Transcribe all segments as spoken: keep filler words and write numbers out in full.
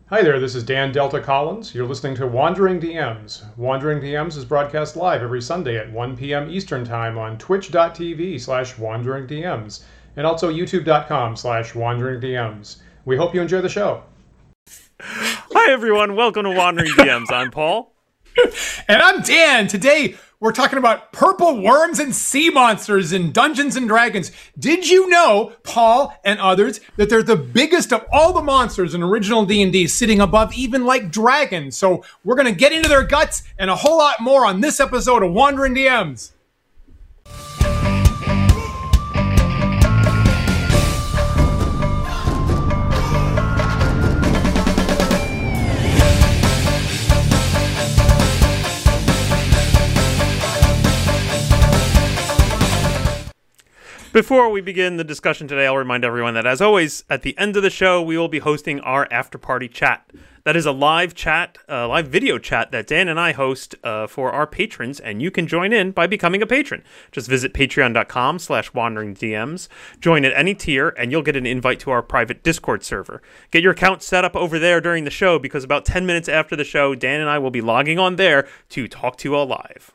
Hi there, this is Dan Delta Collins. You're listening to Wandering D Ms. Wandering D Ms is broadcast live every Sunday at one p.m. Eastern Time on twitch.tv slash wanderingdms and also youtube.com slash wanderingdms. We hope you enjoy the show. Hi everyone, welcome to Wandering D Ms. I'm Paul. And I'm Dan. Today we're talking about purple worms and sea monsters in Dungeons and Dragons. Did you know, Paul and others, that they're the biggest of all the monsters in original D and D, sitting above even like dragons? So we're going to get into their guts and a whole lot more on this episode of Wandering D Ms. Before we begin the discussion today, I'll remind everyone that, as always, at the end of the show, we will be hosting our after-party chat. That is a live chat, uh, live video chat that Dan and I host uh, for our patrons, and you can join in by becoming a patron. Just visit patreon.com slash wanderingdms, join at any tier, and you'll get an invite to our private Discord server. Get your account set up over there during the show, because about ten minutes after the show, Dan and I will be logging on there to talk to you all live.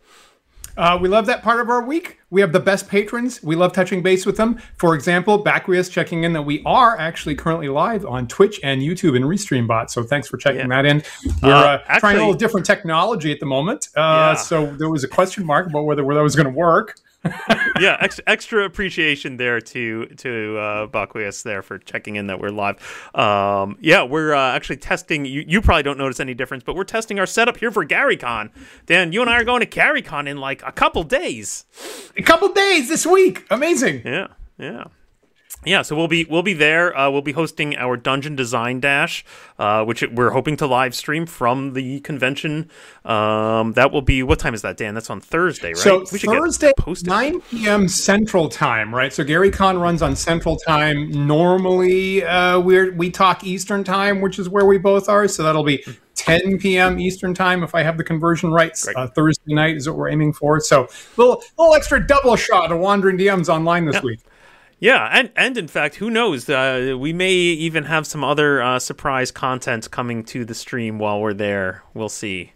Uh, we love that part of our week. We have the best patrons. We love touching base with them. For example, Bacrius checking in that we are actually currently live on Twitch and YouTube and Restreambot. So thanks for checking yeah. that in. We're uh, uh, actually, trying a little different technology at the moment. Uh, yeah. So there was a question mark about whether, whether that was going to work. yeah, extra, extra appreciation there to to uh, Bacrius there for checking in that we're live. Um, yeah, we're uh, actually testing. You, you probably don't notice any difference, but we're testing our setup here for GaryCon. Dan, you and I are going to GaryCon in like a couple days. A couple days this week. Amazing. Yeah, yeah. Yeah, so we'll be we'll be there. Uh, we'll be hosting our Dungeon Design Dash, uh, which we're hoping to live stream from the convention. Um, that will be, what time is that, Dan? That's on Thursday, right? So we Thursday, nine p.m. Central Time, right? So GaryCon runs on Central Time. Normally, uh, we we talk Eastern Time, which is where we both are. So that'll be ten p.m. Eastern Time, if I have the conversion right. Uh, Thursday night is what we're aiming for. So a little, little extra double shot of Wandering D Ms online this yeah. week. Yeah, and, and in fact, who knows? Uh, we may even have some other uh, surprise content coming to the stream while we're there. We'll see.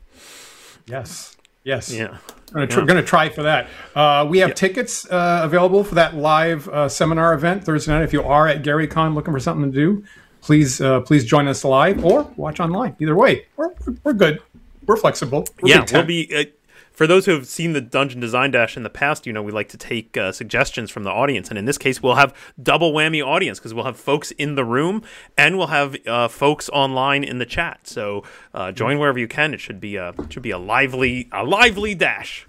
Yes. Yes. Yeah. I'm going to try for that. Uh, we have yeah. tickets uh, available for that live uh, seminar event Thursday night. If you are at GaryCon looking for something to do, please uh, please join us live or watch online. Either way, we're we're good. We're flexible. We're yeah, we'll be. Uh, For those who have seen the Dungeon Design Dash in the past, you know, we like to take uh, suggestions from the audience. And in this case, we'll have double whammy audience because we'll have folks in the room and we'll have uh, folks online in the chat. So uh, join wherever you can. It should be a, it should be a lively, a lively dash.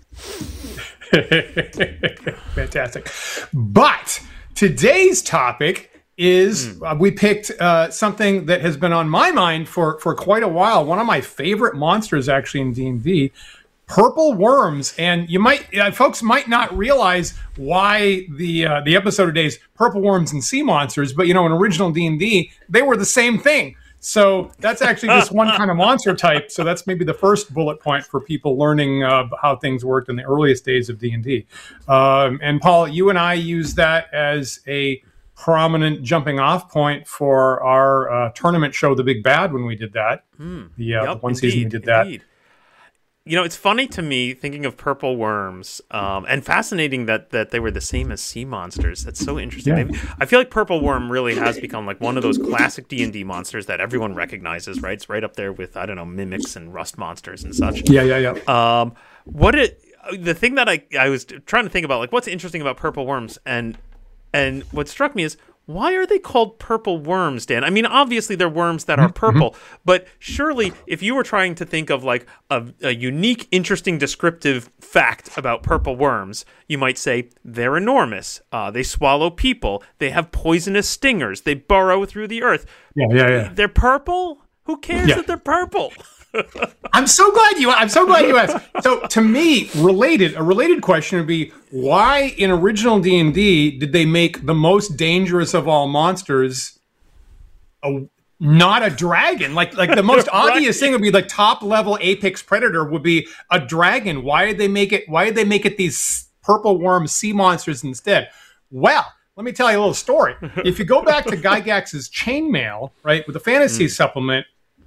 Fantastic. But today's topic is mm. uh, we picked uh, something that has been on my mind for, for quite a while. One of my favorite monsters actually in D and D. Purple worms, and you might, uh, folks might not realize why the uh, the episode today is purple worms and sea monsters, but you know, in original D and D, they were the same thing. So that's actually just one kind of monster type. So that's maybe the first bullet point for people learning uh, how things worked in the earliest days of D and D. Um, and Paul, you and I use that as a prominent jumping off point for our uh, tournament show, The Big Bad, when we did that. Mm. The, uh, yep, the one indeed, season we did that. Indeed. You know, it's funny to me thinking of purple worms, um, and fascinating that, that they were the same as sea monsters. That's so interesting. Yeah. I feel like purple worm really has become like one of those classic D and D monsters that everyone recognizes, right? It's right up there with, I don't know, mimics and rust monsters and such. Yeah, yeah, yeah. Um, what it, the thing that I, I was trying to think about, like, what's interesting about purple worms, and and what struck me is, why are they called purple worms, Dan? I mean, obviously they're worms that are purple, mm-hmm. but surely if you were trying to think of like a, a unique, interesting, descriptive fact about purple worms, you might say they're enormous. Uh, they swallow people. They have poisonous stingers. They burrow through the earth. Yeah, yeah, yeah. They're purple? Who cares yeah. that they're purple? I'm so glad you. I'm so glad you asked. So, to me, related a related question would be, why in original D and D did they make the most dangerous of all monsters a, not a dragon? Like, like the most right. obvious thing would be like top level apex predator would be a dragon. Why did they make it? Why did they make it these purple worm sea monsters instead? Well, let me tell you a little story. If you go back to Gygax's Chainmail, right, with the fantasy mm. supplement.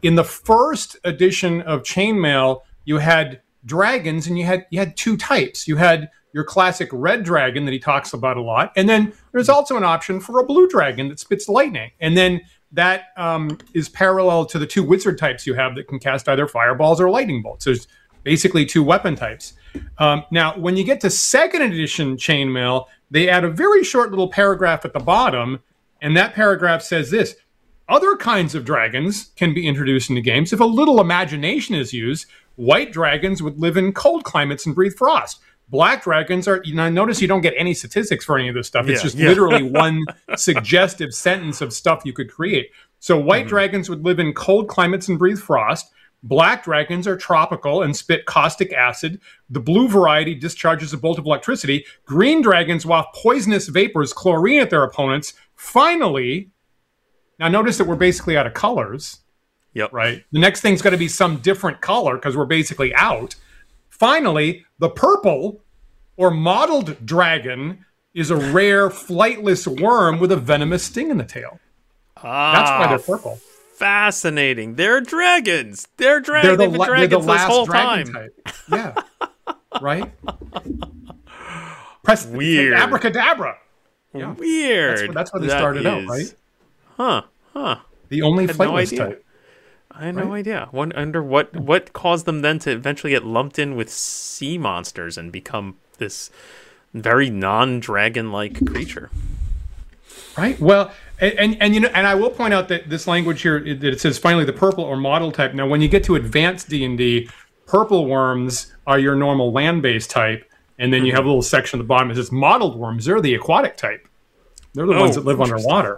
in the first edition of Chainmail, you had dragons, and you had you had two types. You had your classic red dragon that he talks about a lot, and then there's also an option for a blue dragon that spits lightning. And then that um, is parallel to the two wizard types you have that can cast either fireballs or lightning bolts. There's basically two weapon types. Um, now, when you get to second edition Chainmail, they add a very short little paragraph at the bottom, and that paragraph says this: other kinds of dragons can be introduced into games. If a little imagination is used, white dragons would live in cold climates and breathe frost. Black dragons are, you know, notice you don't get any statistics for any of this stuff. It's yeah, just yeah. literally one suggestive sentence of stuff you could create. So white mm-hmm. dragons would live in cold climates and breathe frost. Black dragons are tropical and spit caustic acid. The blue variety discharges a bolt of electricity. Green dragons waft poisonous vapors, chlorine at their opponents. Finally, now notice that we're basically out of colors. Yep. Right? The next thing's going to be some different color because we're basically out. Finally, the purple or mottled dragon is a rare flightless worm with a venomous sting in the tail. Ah, that's why they're purple. Fascinating. They're dragons. They're dragons. They're the, la- dragons they're the this last whole dragon time. type. Yeah. Right? Press Weird. Abracadabra. Yeah. Weird. That's, that's where they that started is... out, right? Huh. Huh. The only flightless no type. I had no right? idea. One, under what what caused them then to eventually get lumped in with sea monsters and become this very non-dragon-like creature. Right. Well, and, and and you know, and I will point out that this language here it, it says finally the purple or model type. Now, when you get to advanced D and D, purple worms are your normal land-based type, and then you have a little section at the bottom that says mottled worms. They're the aquatic type. They're the Oh, ones that live underwater.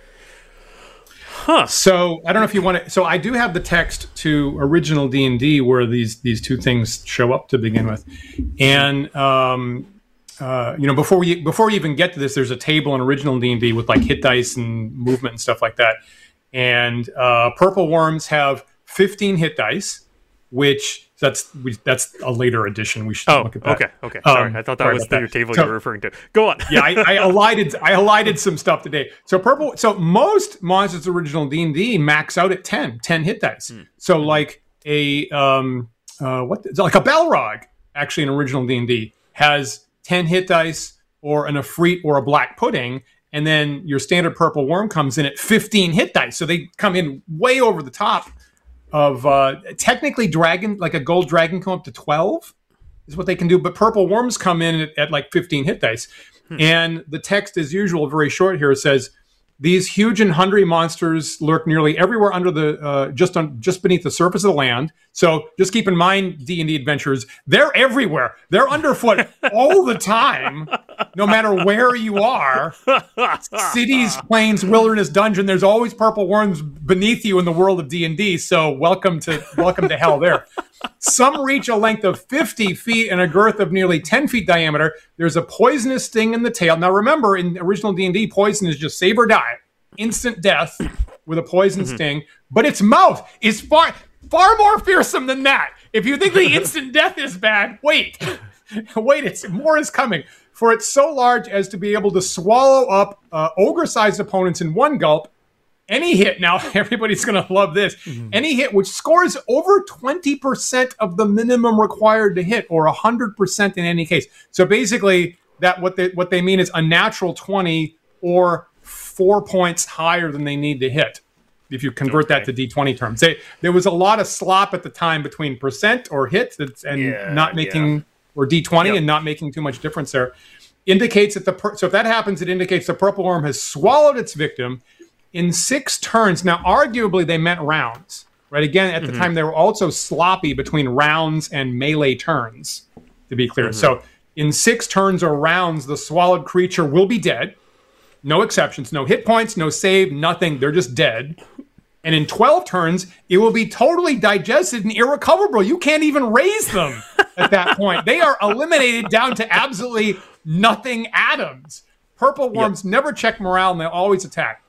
Huh. So I don't know if you want to. So I do have the text to original D and D where these these two things show up to begin with, and um, uh, you know before we before we even get to this, there's a table in original D and D with like hit dice and movement and stuff like that. And uh, purple worms have fifteen hit dice, which that's we, that's a later edition. We should Oh, look at that. okay, okay. Sorry, Um, I thought that sorry was about the that. your table So- you were referring to. Go on. yeah, I, I elided I elided some stuff today. So purple. So most Monsters original D and D max out at ten, ten hit dice. Mm. So like a um uh what like a Balrog actually in original D and D has ten hit dice, or an Efreet or a Black Pudding, and then your standard purple worm comes in at fifteen hit dice. So they come in way over the top of uh technically dragon like a gold dragon come up to twelve. Is what they can do, but purple worms come in at, at like fifteen hit dice. Hmm. And the text, as usual, very short here, says, these huge and hungry monsters lurk nearly everywhere under the, uh, just on, just beneath the surface of the land. So just keep in mind, D and D adventurers, they're everywhere. They're underfoot all the time, no matter where you are. Cities, plains, wilderness, dungeon, there's always purple worms beneath you in the world of D and D. So welcome to, welcome to hell there. Some reach a length of fifty feet and a girth of nearly ten feet diameter. There's a poisonous sting in the tail. Now remember, in original D and D, poison is just save or die. Instant death with a poison mm-hmm. sting. But its mouth is far, far more fearsome than that. If you think the instant death is bad, wait. Wait, it's more is coming. For it's so large as to be able to swallow up uh, ogre-sized opponents in one gulp. Any hit, now everybody's going to love this, mm-hmm. any hit which scores over twenty percent of the minimum required to hit, or one hundred percent in any case. So basically, that what they, what they mean is a natural twenty or four points higher than they need to hit, if you convert okay. that to D twenty terms. They, there was a lot of slop at the time between percent or hit and yeah, not making, yeah. or D twenty yep. and not making too much difference there. Indicates that the, per- so if that happens, it indicates the purple worm has swallowed its victim in six turns. Now, arguably, they meant rounds, right? Again, at the mm-hmm. time, they were also sloppy between rounds and melee turns, to be clear. Mm-hmm. So, in six turns or rounds, the swallowed creature will be dead. No exceptions, no hit points, no save, nothing. They're just dead. And in twelve turns, it will be totally digested and irrecoverable. You can't even raise them at that point. They are eliminated down to absolutely nothing atoms. Purple worms yep. never check morale, and they always attack.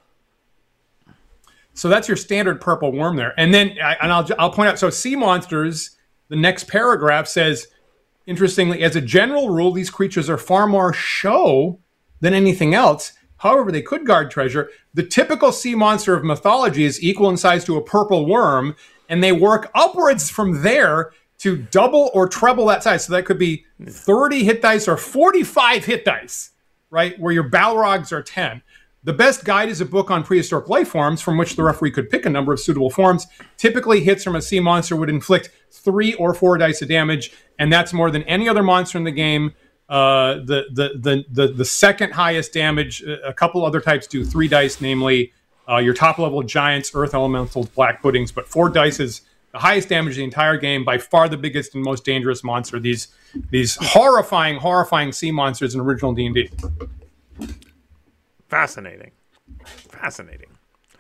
So that's your standard purple worm there. And then, and I'll, I'll point out, so sea monsters, the next paragraph says, interestingly, as a general rule, these creatures are far more show than anything else. However, they could guard treasure. The typical sea monster of mythology is equal in size to a purple worm, and they work upwards from there to double or treble that size. So that could be thirty hit dice or forty-five hit dice, right? Where your Balrogs are ten. The best guide is a book on prehistoric life forms from which the referee could pick a number of suitable forms. Typically, hits from a sea monster would inflict three or four dice of damage, and that's more than any other monster in the game. Uh, the, the, the, the, the second highest damage, a couple other types do three dice, namely uh, your top-level giants, earth elementals, black puddings, but four dice is the highest damage of the entire game, by far the biggest and most dangerous monster. These, these horrifying, horrifying sea monsters in original D and D. Fascinating. Fascinating.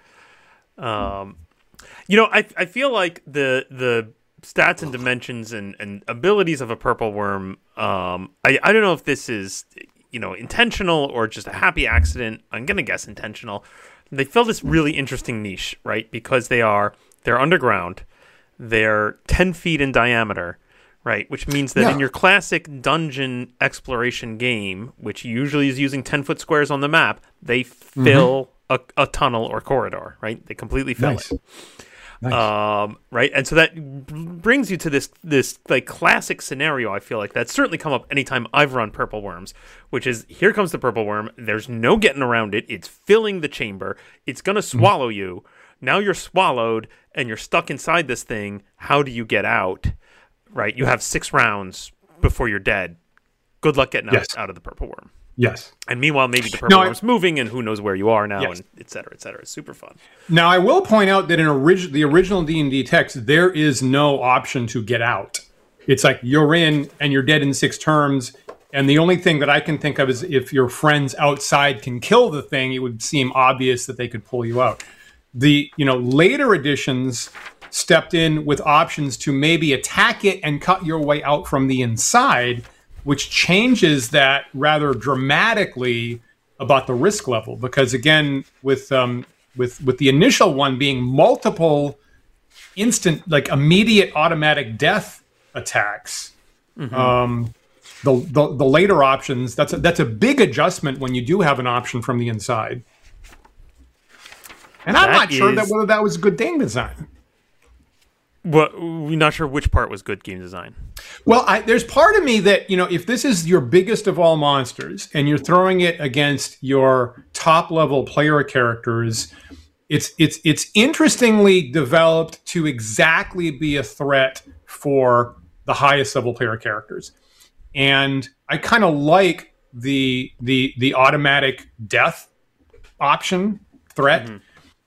Um, you know, I I feel like the the stats and dimensions and, and abilities of a purple worm, um, I, I don't know if this is, you know, intentional or just a happy accident. I'm going to guess intentional. They fill this really interesting niche, right? Because they are, they're underground. They're ten feet in diameter, right? Which means that yeah. in your classic dungeon exploration game, which usually is using ten-foot squares on the map, they fill mm-hmm. a, a tunnel or corridor, right? They completely fill nice. it. Nice. Um, right, and so that brings you to this this like classic scenario. I feel like that's certainly come up anytime I've run purple worms, which is here comes the purple worm. There's no getting around it. It's filling the chamber. It's gonna swallow mm. you. Now you're swallowed and you're stuck inside this thing. How do you get out? Right, you have six rounds before you're dead. Good luck getting yes. out, out of the purple worm. Yes. And meanwhile, maybe the purple no, worm's I, moving, and who knows where you are now, yes. and et cetera, et cetera. It's super fun. Now, I will point out that in orig- the original D and D text, there is no option to get out. It's like you're in, and you're dead in six turns, and the only thing that I can think of is if your friends outside can kill the thing, it would seem obvious that they could pull you out. The you know later editions stepped in with options to maybe attack it and cut your way out from the inside, which changes that rather dramatically about the risk level. Because again, with um, with with the initial one being multiple instant, like immediate automatic death attacks, mm-hmm. um, the, the the later options, that's a, that's a big adjustment when you do have an option from the inside. And I'm that not sure is... that whether that was good game design. Well, we're not sure which part was good game design. Well, I, there's part of me that, you know, if this is your biggest of all monsters and you're throwing it against your top level player characters, it's it's it's interestingly developed to exactly be a threat for the highest level player characters. And I kind of like the the the automatic death option threat. Mm-hmm.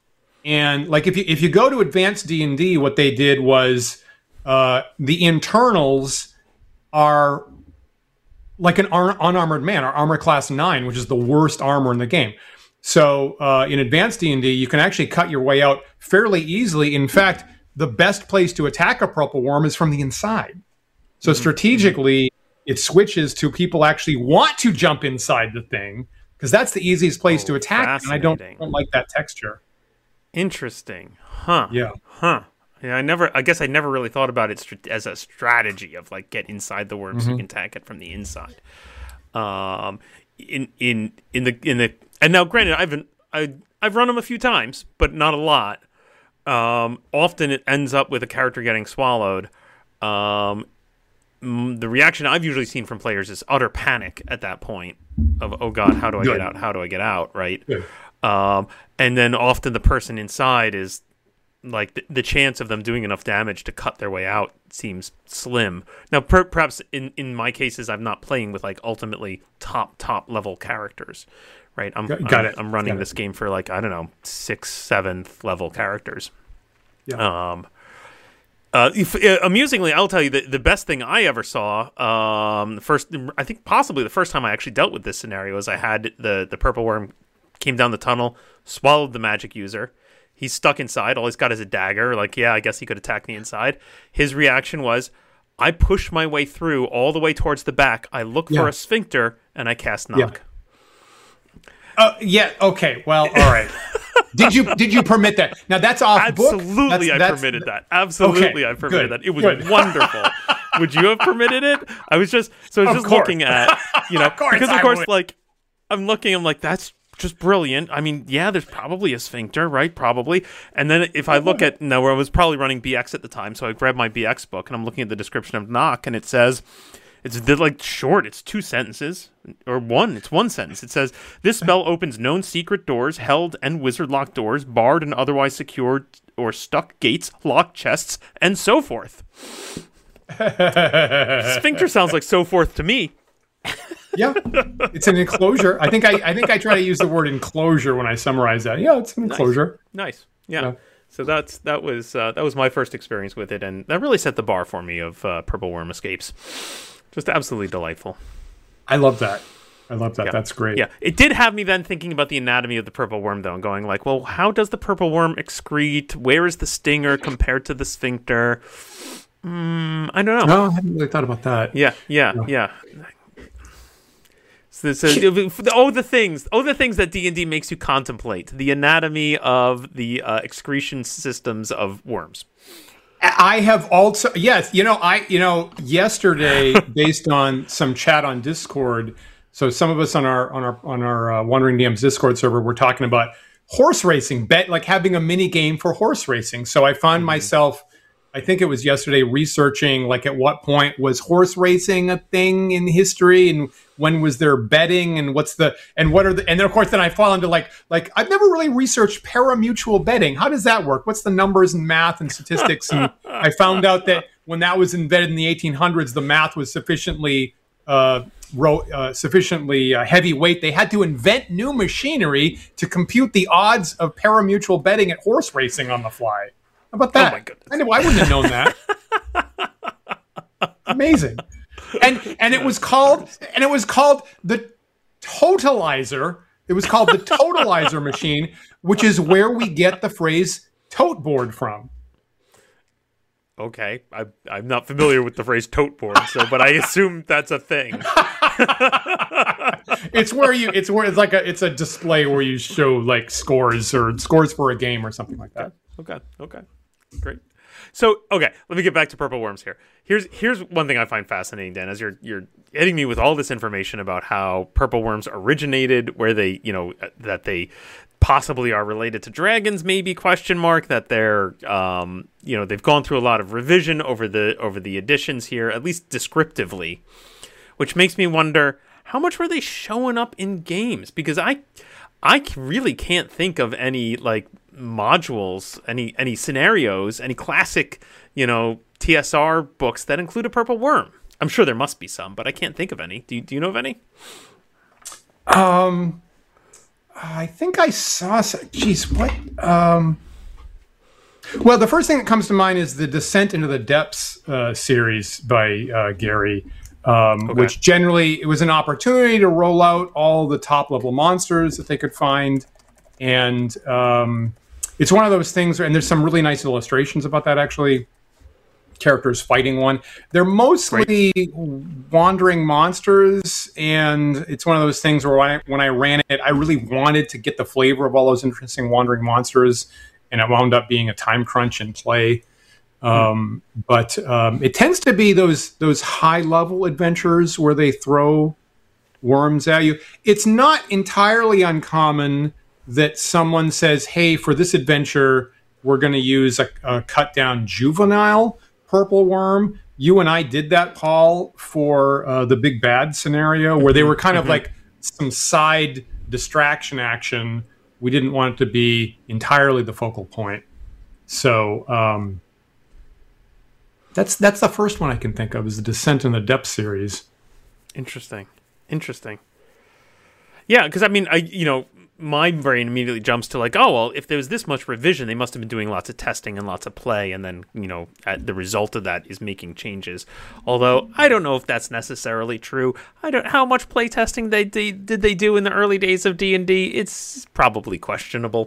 And like if you if you go to advanced D and D, what they did was uh, the internals are like an ar- unarmored man, or armor class nine, which is the worst armor in the game. So uh, in advanced D and D, you can actually cut your way out fairly easily. In fact, the best place to attack a purple worm is from the inside. So mm-hmm. strategically, it switches to people actually want to jump inside the thing, because that's the easiest place oh, to attack. And I don't, don't like that texture. Interesting, huh? Yeah, huh? Yeah, I never. I guess I never really thought about it as a strategy of like get inside the worm mm-hmm. so you can attack it from the inside. Um, in in in the in the and now, granted, I've I I've run them a few times, but not a lot. Um, often it ends up with a character getting swallowed. Um, the reaction I've usually seen from players is utter panic at that point of, oh God, how do I Good. get out? How do I get out? Right. Good. Um, and then often the person inside is like the, the chance of them doing enough damage to cut their way out seems slim. Now, per, perhaps in, in my cases, I'm not playing with like ultimately top, top level characters, right? I'm, Got I'm, it. I'm running Got this it. game for like, I don't know, sixth, seventh level characters. Yeah. Um, uh, if, uh, amusingly, I'll tell you that the best thing I ever saw, um, the first, I think possibly the first time I actually dealt with this scenario is I had the, the purple worm came down the tunnel, swallowed the magic user. He's stuck inside. All he's got is a dagger. Like, yeah, I guess he could attack the inside. His reaction was, I push my way through all the way towards the back. I look yeah. for a sphincter, and I cast knock. Yeah. Uh, yeah. Okay. Well. All right. Did you did you permit that? Now that's off Absolutely, book. That's, I that's, permitted that. Absolutely, okay, I permitted good, that. It was good. wonderful. Would you have permitted it? I was just so I was Of just course. looking at, you know, Of course because of I course, would. like I'm looking, I'm like that's just brilliant. I mean, yeah, there's probably a sphincter, right? Probably. And then if I look at, no, I was probably running B X at the time, so I grabbed my B X book, and I'm looking at the description of knock, and it says, it's like short, it's two sentences, or one, it's one sentence. It says, this spell opens known secret doors, held and wizard locked doors, barred and otherwise secured or stuck gates, locked chests, and so forth. Sphincter sounds like so forth to me. Yeah, it's an enclosure. I think I, I think I try to use the word enclosure when I summarize that. Yeah, it's an enclosure. Nice, nice. Yeah. Yeah. So that's that was uh, that was my first experience with it, and that really set the bar for me of uh, Purple Worm Escapes. Just absolutely delightful. I love that. I love that. Yeah. That's great. Yeah, it did have me then thinking about the anatomy of the purple worm, though, and going like, well, how does the purple worm excrete? Where is the stinger compared to the sphincter? Mm, I don't know. No, I haven't really thought about that. Yeah, yeah, No. yeah. So, so, oh, the things, oh, the things that D and D makes you contemplate: the anatomy of the uh, excretion systems of worms. I have also, yes, you know, I, you know, yesterday, based on some chat on Discord, so some of us on our on our on our uh, Wandering D Ms Discord server, we're talking about horse racing, bet like having a mini game for horse racing. So I found mm-hmm. myself, I think it was yesterday, researching like at what point was horse racing a thing in history, and when was there betting, and what's the and what are the and then of course then I fall into like like I've never really researched parimutuel betting. How does that work? What's the numbers and math and statistics? And I found out that when that was invented in the eighteen hundreds, the math was sufficiently uh, ro- uh, sufficiently uh, heavyweight. They had to invent new machinery to compute the odds of parimutuel betting at horse racing on the fly. How about that? Oh my goodness. I, know, I wouldn't have known that. Amazing. And and it was called and it was called the totalizer. It was called the totalizer machine, which is where we get the phrase tote board from. Okay, I, I'm not familiar with the phrase tote board, so but I assume that's a thing. It's where you it's where it's like a it's a display where you show like scores or scores for a game or something like that. Okay, okay, great. So, okay, let me get back to purple worms here. Here's here's one thing I find fascinating, Dan, as you're you're hitting me with all this information about how purple worms originated, where they, you know, that they possibly are related to dragons, maybe question mark, that they're, um, you know, they've gone through a lot of revision over the over the editions here, at least descriptively, which makes me wonder how much were they showing up in games? Because I, I really can't think of any like modules, any any scenarios, any classic, you know, T S R books that include a purple worm. I'm sure there must be some, but I can't think of any. Do you, do you know of any? Um, I think I saw. Geez, what? Um, well, the first thing that comes to mind is the Descent into the Depths uh, series by uh, Gary, um, okay. which generally it was an opportunity to roll out all the top level monsters that they could find, and um, it's one of those things. And there's some really nice illustrations about that actually. Characters fighting one. They're mostly right. wandering monsters, and it's one of those things where when I, when I ran it, I really wanted to get the flavor of all those interesting wandering monsters, and it wound up being a time crunch in play. Um, hmm. But um, it tends to be those those high level adventures where they throw worms at you. It's not entirely uncommon that someone says, "Hey, for this adventure, we're going to use a, a cut down juvenile purple worm." You and I did that, Paul, for uh, the big bad scenario where they were kind mm-hmm. of like some side distraction action. We didn't want it to be entirely the focal point. So um, that's that's the first one I can think of is the Descent in the Depths series. Interesting. Interesting. Yeah, because I mean, I you know, my brain immediately jumps to like, oh, well, if there was this much revision, they must have been doing lots of testing and lots of play, and then, you know, the result of that is making changes. Although, I don't know if that's necessarily true. I don't how much play testing they, they did they do in the early days of D and D. It's probably questionable.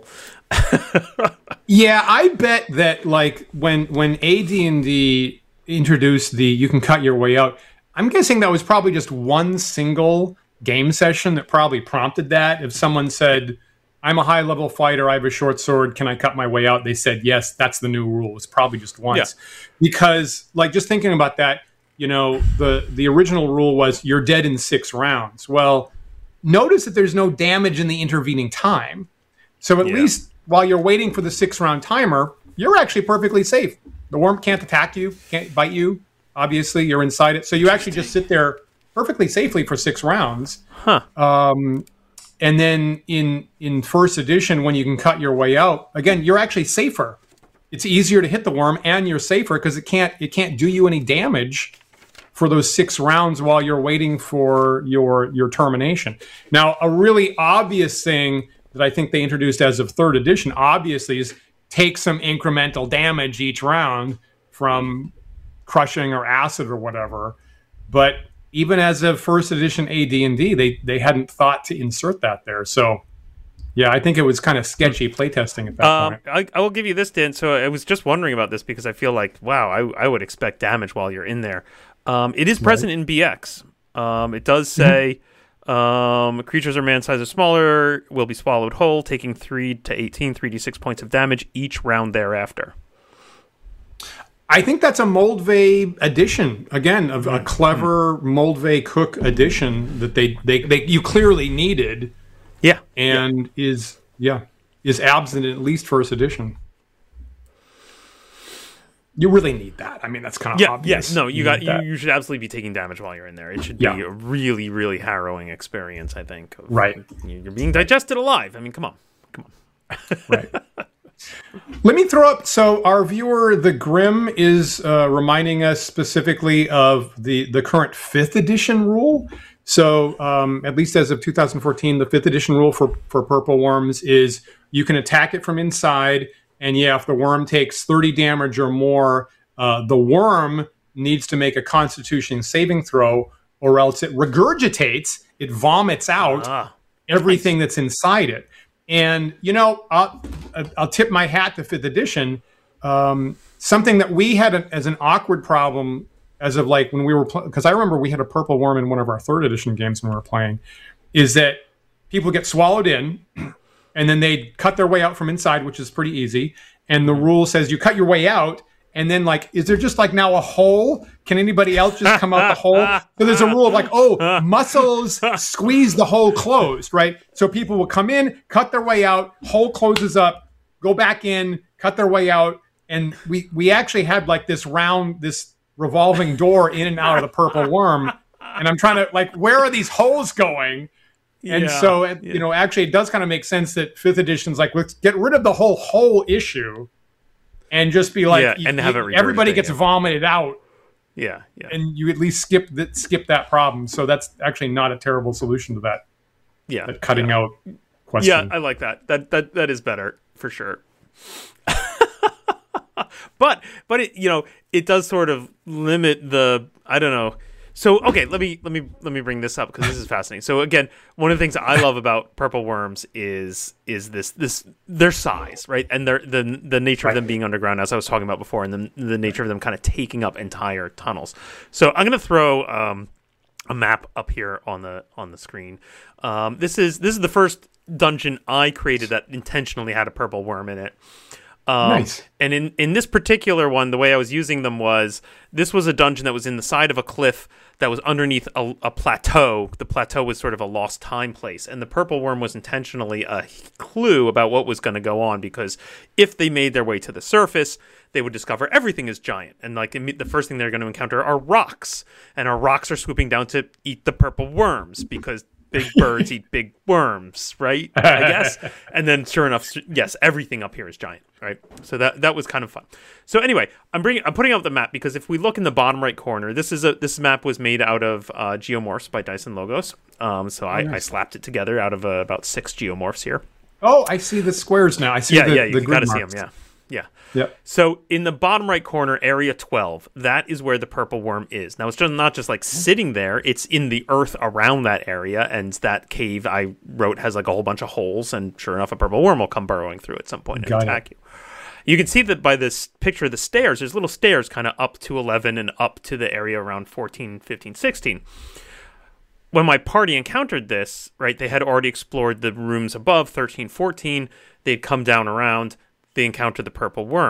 Yeah, I bet that, like, when, when A D and D introduced the you can cut your way out, I'm guessing that was probably just one single game session that probably prompted that. If someone said, I'm a high level fighter, I have a short sword, can I cut my way out? They said, yes, that's the new rule. It's probably just once. Yeah. Because, like, just thinking about that, you know, the, the original rule was you're dead in six rounds. Well, notice that there's no damage in the intervening time. So at Yeah. least while you're waiting for the six-round timer, you're actually perfectly safe. The worm can't attack you, can't bite you. Obviously, you're inside it. So you actually just sit there perfectly safely for six rounds. Huh. Um, and then in in first edition, when you can cut your way out, again, you're actually safer. It's easier to hit the worm, and you're safer because it can't it can't do you any damage for those six rounds while you're waiting for your your termination. Now, a really obvious thing that I think they introduced as of third edition, obviously, is take some incremental damage each round from crushing or acid or whatever. But even as of first edition A D and D, they they hadn't thought to insert that there. So, yeah, I think it was kind of sketchy playtesting at that Um, point. I, I will give you this, Dan. So I was just wondering about this because I feel like, wow, I, I would expect damage while you're in there. Um, it is present in B X. Um, it does say um, creatures are man-sized or smaller will be swallowed whole, taking three to eighteen, three d six points of damage each round thereafter. I think that's a Moldvay addition, again, of a clever Moldvay Cook addition that they, they, they you clearly needed. Yeah. And yeah. is yeah is absent in at least first edition. You really need that. I mean, that's kind of Yeah, obvious. yes. No, you, got need you, that. you should absolutely be taking damage while you're in there. It should Yeah. be a really, really harrowing experience, I think. of- Right. You're being digested alive. I mean, come on. Come on. Right. Let me throw up. So our viewer, the Grim, is uh, reminding us specifically of the the current fifth edition rule. So um, at least as of two thousand fourteen, the fifth edition rule for for purple worms is you can attack it from inside, and yeah, if the worm takes thirty damage or more, uh, the worm needs to make a Constitution saving throw, or else it regurgitates, it vomits out Ah. everything that's inside it. And, you know, I'll, I'll tip my hat to fifth edition. Um, something that we had a, as an awkward problem as of like when we were playing, because I remember we had a purple worm in one of our third edition games when we were playing, is that people get swallowed in and then they cut their way out from inside, which is pretty easy. And the rule says you cut your way out. And then, like, is there just like now a hole? Can anybody else just come out the hole? So there's a rule of like, oh, muscles squeeze the hole closed, right? So people will come in, cut their way out, hole closes up, go back in, cut their way out. And we, we actually had like this round, this revolving door in and out of the purple worm. And I'm trying to like, where are these holes going? And Yeah, so, yeah. you know, actually it does kind of make sense that fifth edition's like, let's get rid of the whole hole issue. And just be like, Yeah, and you- have it everybody regurgitate, gets yeah. vomited out, Yeah, yeah. and you at least skip that skip that problem. So that's actually not a terrible solution to that, yeah. that cutting yeah. out question. Yeah, I like that. That that that is better for sure. but but it, you know, it does sort of limit the I don't know. So okay, let me let me let me bring this up because this is fascinating. So again, one of the things that I love about purple worms is is this this their size, right? And their the the nature of them being underground, as I was talking about before, and the the nature of them kind of taking up entire tunnels. So I'm gonna throw um, a map up here on the on the screen. Um, this is this is the first dungeon I created that intentionally had a purple worm in it. Um, Nice. And in, in this particular one, the way I was using them was, this was a dungeon that was in the side of a cliff that was underneath a, a plateau. The plateau was sort of a lost time place. And the purple worm was intentionally a clue about what was going to go on, because if they made their way to the surface, they would discover everything is giant. And like imme- the first thing they're going to encounter are rocks. And our rocks are swooping down to eat the purple worms, because big birds eat big worms, right? I guess. And then, sure enough, yes, everything up here is giant, right? So that that was kind of fun. So anyway, I'm bringing, I'm putting up the map because if we look in the bottom right corner, this is a this map was made out of uh, geomorphs by Dyson Logos. Um, so I, I slapped it together out of uh, about six geomorphs here. Oh, I see the squares now. I see Yeah, the, yeah, the you grid got to see them. marks. Yeah, yeah. Yep. So in the bottom right corner, area twelve, that is where the purple worm is. Now, it's just not just like sitting there, it's in the earth around that area, and that cave I wrote has like a whole bunch of holes, and sure enough, a purple worm will come burrowing through at some point and Got it. attack you. You can see that by this picture of the stairs, there's little stairs kind of up to eleven and up to the area around fourteen, fifteen, sixteen. When my party encountered this, right, they had already explored the rooms above, thirteen, fourteen. They'd come down around. They encountered the purple worm.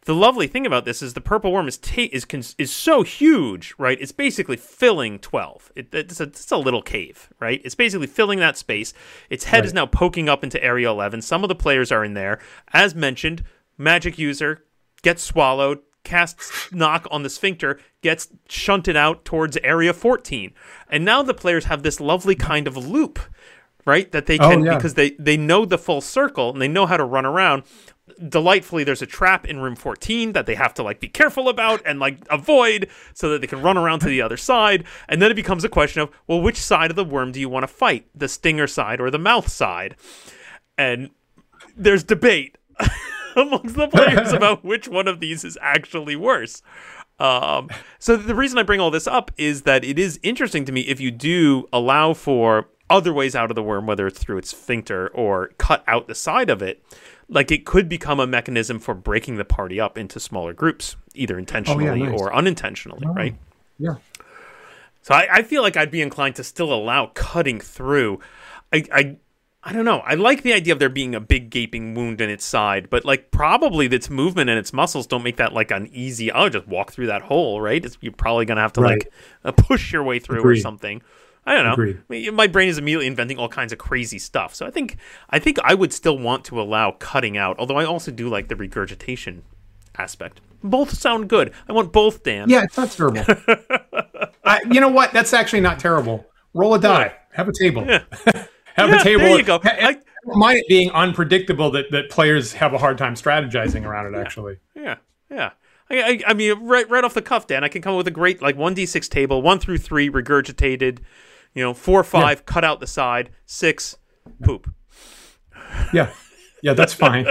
the lovely thing about this is the purple worm is ta- is cons- is so huge, right? It's basically filling twelve. It, it's, a, it's a little cave, right? It's basically filling that space. Its head right. is now poking up into Area eleven. Some of the players are in there. As mentioned, magic user gets swallowed, casts knock on the sphincter, gets shunted out towards Area fourteen. And now the players have this lovely kind of loop, right? That they can, oh, yeah. because they, they know the full circle and they know how to run around. Delightfully, there's a trap in room fourteen that they have to like be careful about and like avoid so that they can run around to the other side. And then it becomes a question of, well, which side of the worm do you want to fight? The stinger side or the mouth side? And there's debate amongst the players about which one of these is actually worse. Um, so the reason I bring all this up is that it is interesting to me if you do allow for other ways out of the worm, whether it's through its sphincter or cut out the side of it. Like, it could become a mechanism for breaking the party up into smaller groups, either intentionally oh, yeah, nice. or unintentionally, oh, right? Yeah. So I, I feel like I'd be inclined to still allow cutting through. I, I I don't know. I like the idea of there being a big gaping wound in its side, but like probably its movement and its muscles don't make that like an easy, oh, just walk through that hole, right? It's, you're probably going to have to right. like uh, push your way through Agreed. or something. I don't know. Agreed. I mean, my brain is immediately inventing all kinds of crazy stuff. So I think I think I would still want to allow cutting out, although I also do like the regurgitation aspect. Both sound good. I want both, Dan. Yeah, it's not terrible. uh, you know what? That's actually not terrible. Roll a die. Yeah. Have a table. Yeah. have yeah, a table. There you go. I, I don't mind it being unpredictable that, that players have a hard time strategizing around it, actually. Yeah, yeah. yeah. I, I mean, right right off the cuff, Dan, I can come up with a great like one d six table, one through three regurgitated. You know, four, five, yeah. cut out the side, six, poop. Yeah, yeah, that's fine.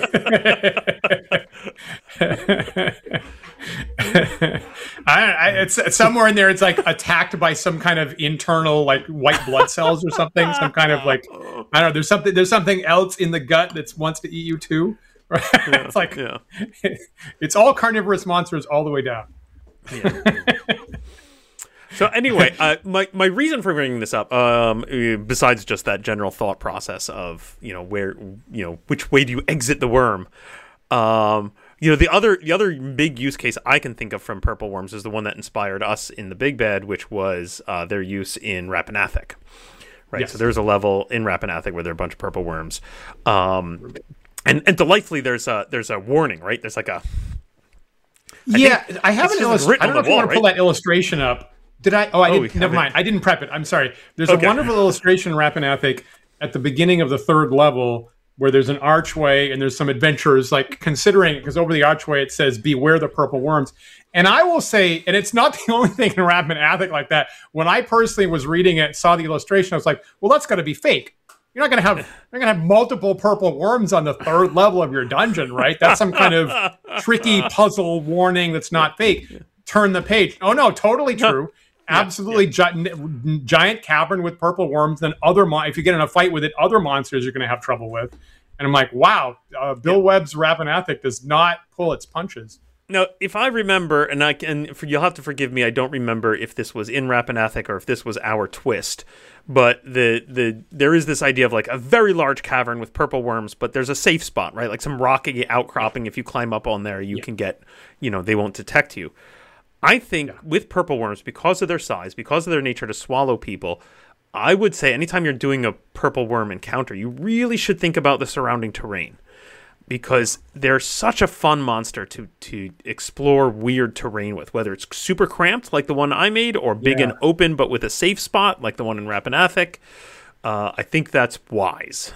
I, I, it's, it's somewhere in there. It's like attacked by some kind of internal, like white blood cells or something. Some kind of like I don't know. There's something. There's something else in the gut that wants to eat you too. Right? Yeah, it's like yeah. it's all carnivorous monsters all the way down. Yeah. So anyway, uh, my my reason for bringing this up, um, besides just that general thought process of you know where you know which way do you exit the worm, um, you know the other the other big use case I can think of from purple worms is the one that inspired us in the Big Bad, which was uh, their use in Rappaneathic. Right, yes. So there's a level in Rappaneathic where there are a bunch of purple worms, um, and and delightfully there's a there's a warning, right? There's like a I yeah, I have an illustration. I don't know if you want to pull right? that illustration up. Did I? Oh, I didn't. Oh, never mind. I didn't prep it. I'm sorry. There's okay. a wonderful illustration in Rappaneathic at the beginning of the third level where there's an archway and there's some adventurers like considering it because over the archway it says "Beware the purple worms." And I will say, and it's not the only thing in Rappaneathic like that. When I personally was reading it, saw the illustration, I was like, "Well, that's got to be fake. You're not going to have you're going to have multiple purple worms on the third level of your dungeon, right? That's some kind of tricky puzzle warning that's not fake." Turn the page. Oh no, totally true. Absolutely yeah, yeah. Gi- giant cavern with purple worms. Then other mon- if you get in a fight with it, other monsters you're going to have trouble with. And I'm like, wow, uh, Bill yeah. Webb's Rappaneathic does not pull its punches. Now, if I remember, and I can, for, you'll have to forgive me, I don't remember if this was in Rappaneathic or if this was our twist. But the the there is this idea of like a very large cavern with purple worms, but there's a safe spot, right? Like some rocky outcropping. If you climb up on there, you yeah. can get, you know, they won't detect you. I think yeah. with purple worms, because of their size, because of their nature to swallow people, I would say anytime you're doing a purple worm encounter, you really should think about the surrounding terrain. Because they're such a fun monster to, to explore weird terrain with, whether it's super cramped like the one I made, or big yeah. and open but with a safe spot like the one in Rappaneathic. Uh, I think that's wise.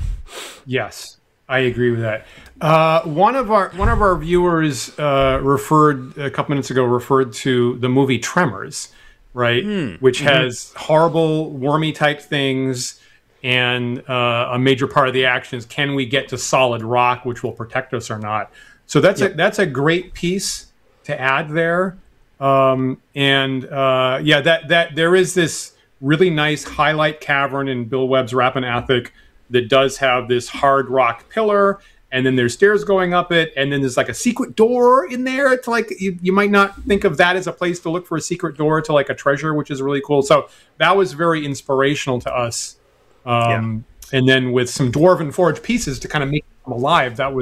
Yes. I agree with that. Uh, one of our one of our viewers uh, referred a couple minutes ago referred to the movie Tremors, right? Mm. Which mm-hmm. has horrible wormy type things, and uh, a major part of the action is can we get to solid rock, which will protect us or not. So that's yep. a that's a great piece to add there. Um, and uh, yeah, that that there is this really nice highlight cavern in Bill Webb's Rappaneathic that does have this hard rock pillar, and then there's stairs going up it, and then there's like a secret door in there. It's like you, you might not think of that as a place to look for a secret door to like a treasure, which is really cool. So that was very inspirational to us. Um, yeah. And then with some Dwarven Forge pieces to kind of make them alive, that was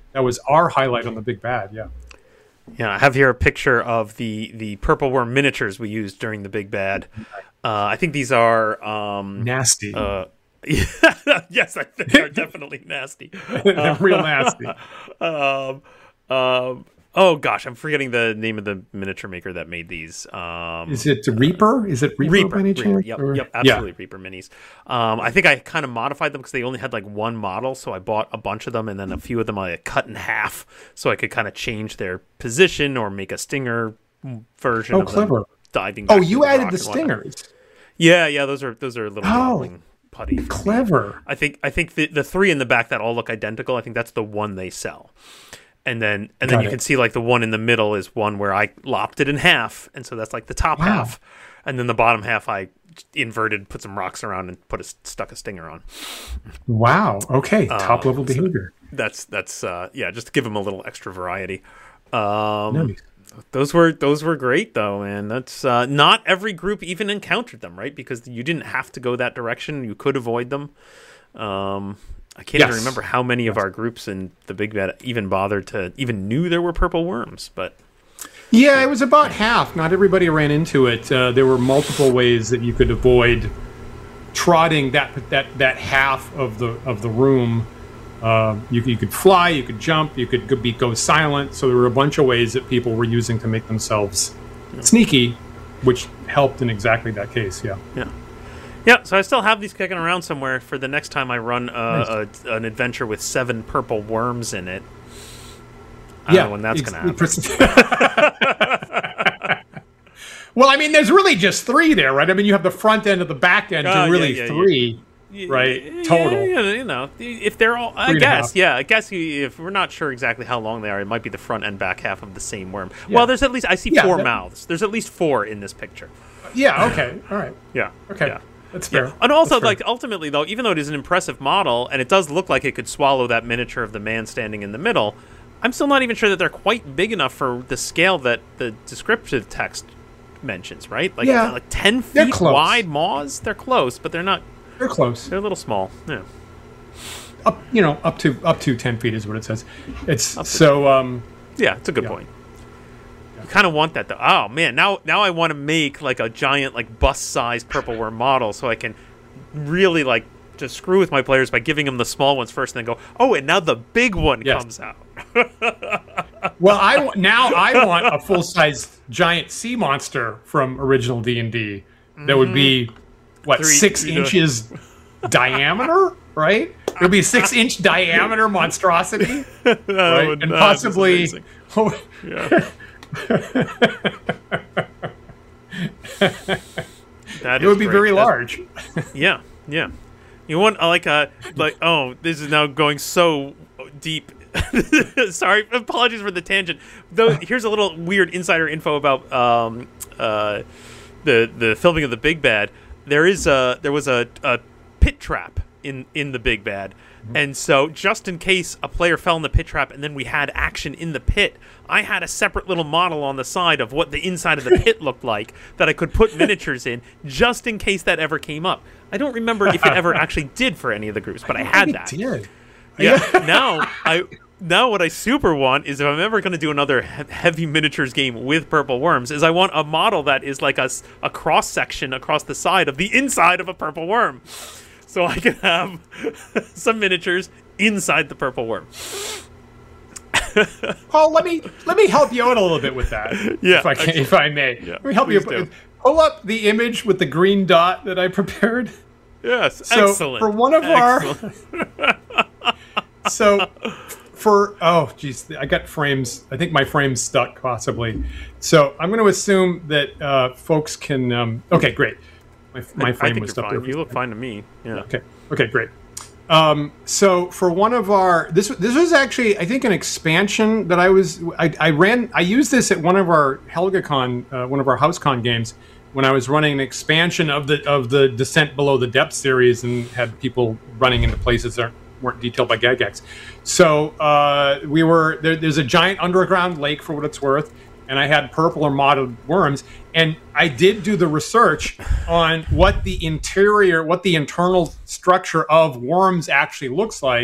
that was our highlight on the Big Bad. Yeah. Yeah, I have here a picture of the the purple worm miniatures we used during the Big Bad. Uh, I think these are um, nasty. Uh, yes, I think they're definitely nasty. They're real nasty. um, um, oh gosh, I'm forgetting the name of the miniature maker that made these. Um, Is it Reaper? Is it Reaper? Reaper, by any Reaper chance? yep, Or- yep, absolutely, yeah. Reaper minis. Um, I think I kind of modified them because they only had like one model, so I bought a bunch of them, and then a few of them I cut in half, so I could kind of change their position or make a stinger version. Oh, of clever! Them diving. Oh, back you the added the stingers. Yeah, yeah, those are those are little oh, modeling putty. Clever. Me. I think I think the the three in the back that all look identical. I think that's the one they sell. And then and Got then you it. can see like the one in the middle is one where I lopped it in half, and so that's like the top Wow. half, and then the bottom half I inverted, put some rocks around, and put a stuck a stinger on. Wow. Okay. Top Uh, level so behavior. That's that's uh, yeah, just to give them a little extra variety. Um, Nice. Those were those were great though, and that's uh, not every group even encountered them, right? Because you didn't have to go that direction; you could avoid them. Um, I can't Yes. even remember how many of our groups in the Big Bad even bothered to even knew there were purple worms, but Yeah, it was about half. Not everybody ran into it. Uh, there were multiple ways that you could avoid trotting that that that half of the of the room. Uh, you, you could fly, you could jump, you could go- be go silent. So there were a bunch of ways that people were using to make themselves sneaky, which helped in exactly that case. Yeah. yeah. Yeah, so I still have these kicking around somewhere for the next time I run uh, Nice. a, an adventure with seven purple worms in it. I yeah. don't know when that's ex- going to happen. Well, I mean, there's really just three there, right? I mean, you have the front end and the back end, Oh, and yeah, really yeah, yeah. three, right? Yeah, Total. yeah, you know, if they're all, I Three and a guess, half. yeah, I guess you- if we're not sure exactly how long they are, it might be the front and back half of the same worm. Yeah. Well, there's at least I see Yeah, four that- mouths. There's at least four in this picture. Yeah. Okay. All right. Yeah. Okay. Yeah. That's fair. Yeah. And also, That's fair. like, ultimately, though, even though it is an impressive model, and it does look like it could swallow that miniature of the man standing in the middle, I'm still not even sure that they're quite big enough for the scale that the descriptive text mentions, right? Like, Yeah. like ten They're feet close. wide maws? They're close, but they're not, They're close. they're a little small. Yeah. Up, you know, up to up to ten feet is what it says. It's Up to so. Um, Yeah, it's a good Yeah. point. You kind of want that, though. Oh, man, now now I want to make, like, a giant, like, bus-sized purple worm model so I can really, like, just screw with my players by giving them the small ones first and then go, oh, and now the big one Yes. comes out. well, I wa- now I want a full size giant sea monster from original D and D that would be what Three- six three to- inches diameter, right? It would be a six inch diameter monstrosity, That right? would- and that is possibly. amazing. Yeah. That It is would be great. very That's- large. Yeah, yeah. You want uh, like a like oh, this is now going so deep. Sorry, apologies for the tangent. Though here's a little weird insider info about um uh the the filming of the Big Bad. There is a there was a, a pit trap in in the Big Bad. And so, just in case a player fell in the pit trap and then we had action in the pit, I had a separate little model on the side of what the inside of the pit looked like that I could put miniatures in, just in case that ever came up. I don't remember if it ever actually did for any of the groups, but I had It that. did. Yeah. now I now what I super want is if I'm ever going to do another he- heavy miniatures game with purple worms, is I want a model that is like a, s- a cross section across the side of the inside of a purple worm. So I can have some miniatures inside the purple worm. Paul, let me let me help you out a little bit with that. Yeah, if I can, okay. if I may. Yeah, let me help you. please do. Pull up the image with the green dot that I prepared. Yes, So excellent. for one of Excellent. our, so for oh geez, I got frames. I think my frame's stuck possibly. So I'm going to assume that uh, folks can. Um, okay, great. My, my I frame think was you're stuck fine. there. You look fine to me. Yeah. Okay. Okay. Great. Um, so for one of our this this was actually I think an expansion that I was I, I ran I used this at one of our HelgaCon uh, one of our HouseCon games when I was running an expansion of the of the Descent Below the Depth series and had people running into places that weren't detailed by Gygax. So uh, we were there, there's a giant underground lake for what it's worth. And I had purple or mottled worms, and I did do the research on what the interior, what the internal structure of worms actually looks like.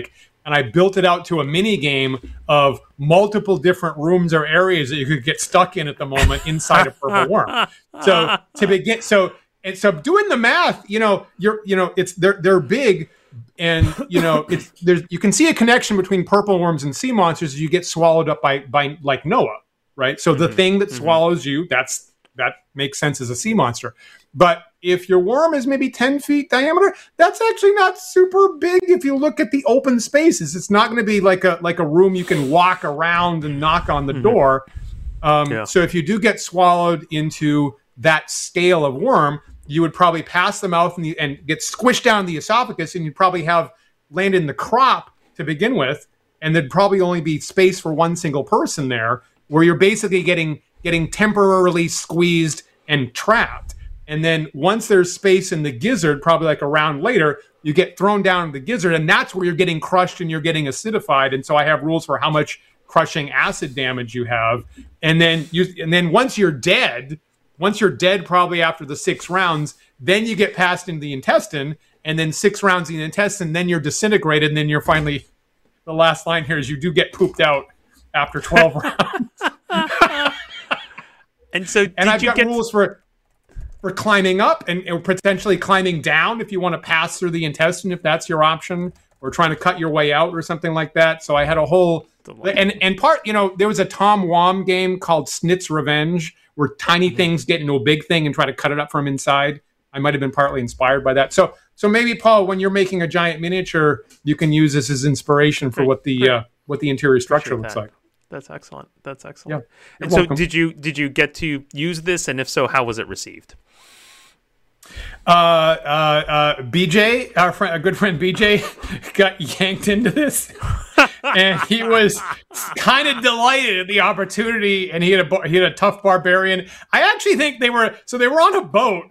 and I built it out to a mini game of multiple different rooms or areas that you could get stuck in at the moment inside a purple worm. So to begin, so and so doing the math, you know, you're you know, it's they're they're big, and you know, it's there's you can see a connection between purple worms and sea monsters as you get swallowed up by by like Noah, right? So mm-hmm. the thing that mm-hmm. swallows you, that's that makes sense as a sea monster. But if your worm is maybe ten feet diameter, that's actually not super big if you look at the open spaces. It's not going to be like a like a room you can walk around and knock on the mm-hmm. door. Um, yeah. So if you do get swallowed into that scale of worm, you would probably pass the mouth and, the, and get squished down the esophagus, and you'd probably have landed in the crop to begin with, and there'd probably only be space for one single person there, where you're basically getting getting temporarily squeezed and trapped. And then once there's space in the gizzard, probably like a round later, you get thrown down the gizzard, and that's where you're getting crushed and you're getting acidified. And so I have rules for how much crushing acid damage you have. And then you, and then once you're dead, once you're dead, probably after the six rounds, then you get passed into the intestine, and then six rounds in the intestine, then you're disintegrated, and then you're finally. The last line here is you do get pooped out after twelve rounds. And so, did and I've you got get rules for. For climbing up and, and potentially climbing down if you want to pass through the intestine, if that's your option, or trying to cut your way out or something like that. So I had a whole and and part, you know, there was a Tom Wham game called Snit's Revenge where tiny mm-hmm. things get into a big thing and try to cut it up from inside. I might have been partly inspired by that. So so maybe, Paul, when you're making a giant miniature, you can use this as inspiration for Great. what the uh, what the interior structure Appreciate looks that. like. That's excellent. That's excellent. Yeah, and so welcome. did you did you get to use this, and if so, how was it received? Uh, uh, uh, B J, our friend, a good friend B J, got yanked into this, and he was kind of delighted at the opportunity. And he had a he had a tough barbarian. I actually think they were so they were on a boat.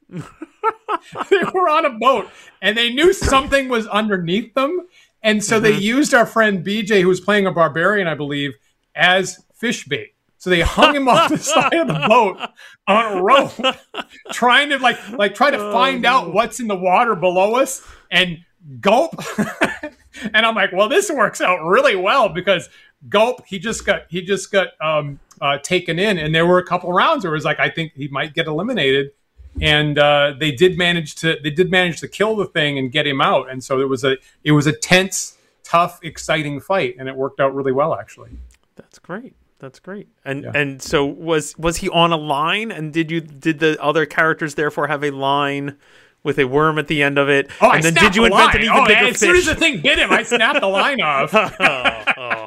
They were on a boat, and they knew something was underneath them, and so mm-hmm. they used our friend B J, who was playing a barbarian, I believe, as fish bait. So they hung him off the side of the boat on a rope, trying to like like try to find out what's in the water below us and gulp. And I'm like, well, this works out really well because gulp. He just got he just got um, uh, taken in, and there were a couple rounds where it was like I think he might get eliminated, and uh, they did manage to they did manage to kill the thing and get him out. And so it was a it was a tense, tough, exciting fight, and it worked out really well actually. That's great. That's great. And yeah. and so was was he on a line? And did you did the other characters therefore have a line with a worm at the end of it? Oh, and I then did you the invent line. an even oh, bigger as fish? soon as the thing bit him, I snapped the line off. oh,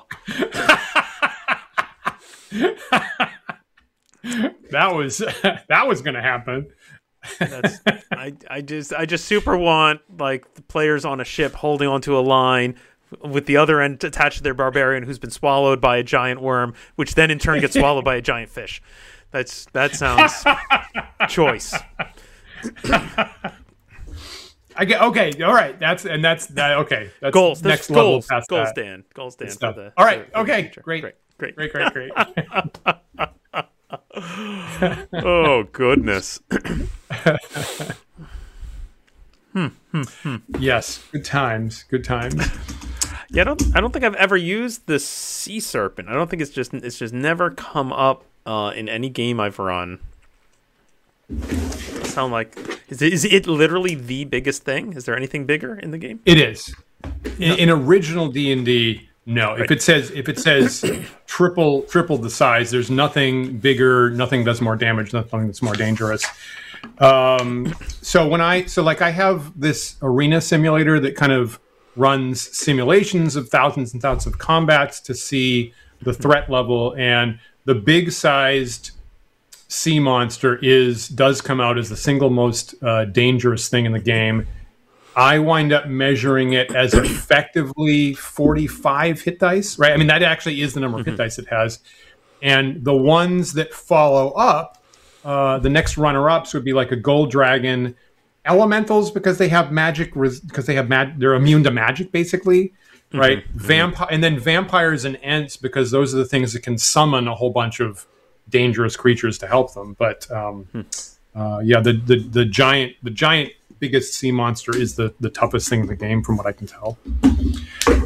oh. That was that was going to happen. That's, I I just I just super want like the players on a ship holding onto a line with the other end attached to their barbarian who's been swallowed by a giant worm, which then in turn gets swallowed by a giant fish. That's that sounds choice. I get okay. All right, that's and that's that. Okay, that's goals. Next That's level goals. past Goals, that. Dan. Goals, Dan. For the, all right. for, okay. For great. Great. Great. Great. Great. Great. Oh goodness. hmm, hmm, hmm. Yes. Good times. Good times. Yeah, I don't. I don't think I've ever used the sea serpent. I don't think it's just. It's just never come up uh, in any game I've run. It sound like is it, is it literally the biggest thing? Is there anything bigger in the game? It is. In, no. in original D and D, no. Right. If it says if it says triple triple the size, there's nothing bigger. Nothing does more damage. Nothing that's more dangerous. Um, so when I so like I have this arena simulator that kind of runs simulations of thousands and thousands of combats to see the threat level, and the big sized sea monster is does come out as the single most uh, dangerous thing in the game. I wind up measuring it as effectively forty-five hit dice, right? I mean, that actually is the number of hit dice it has. And the ones that follow up, uh, the next runner-ups would be like a gold dragon, elementals because they have magic, res- because they have mag- they're immune to magic, basically, right? Mm-hmm. Vampire, and then vampires and ents because those are the things that can summon a whole bunch of dangerous creatures to help them. But um, hmm. uh, yeah, the, the the giant the giant biggest sea monster is the the toughest thing in the game, from what I can tell.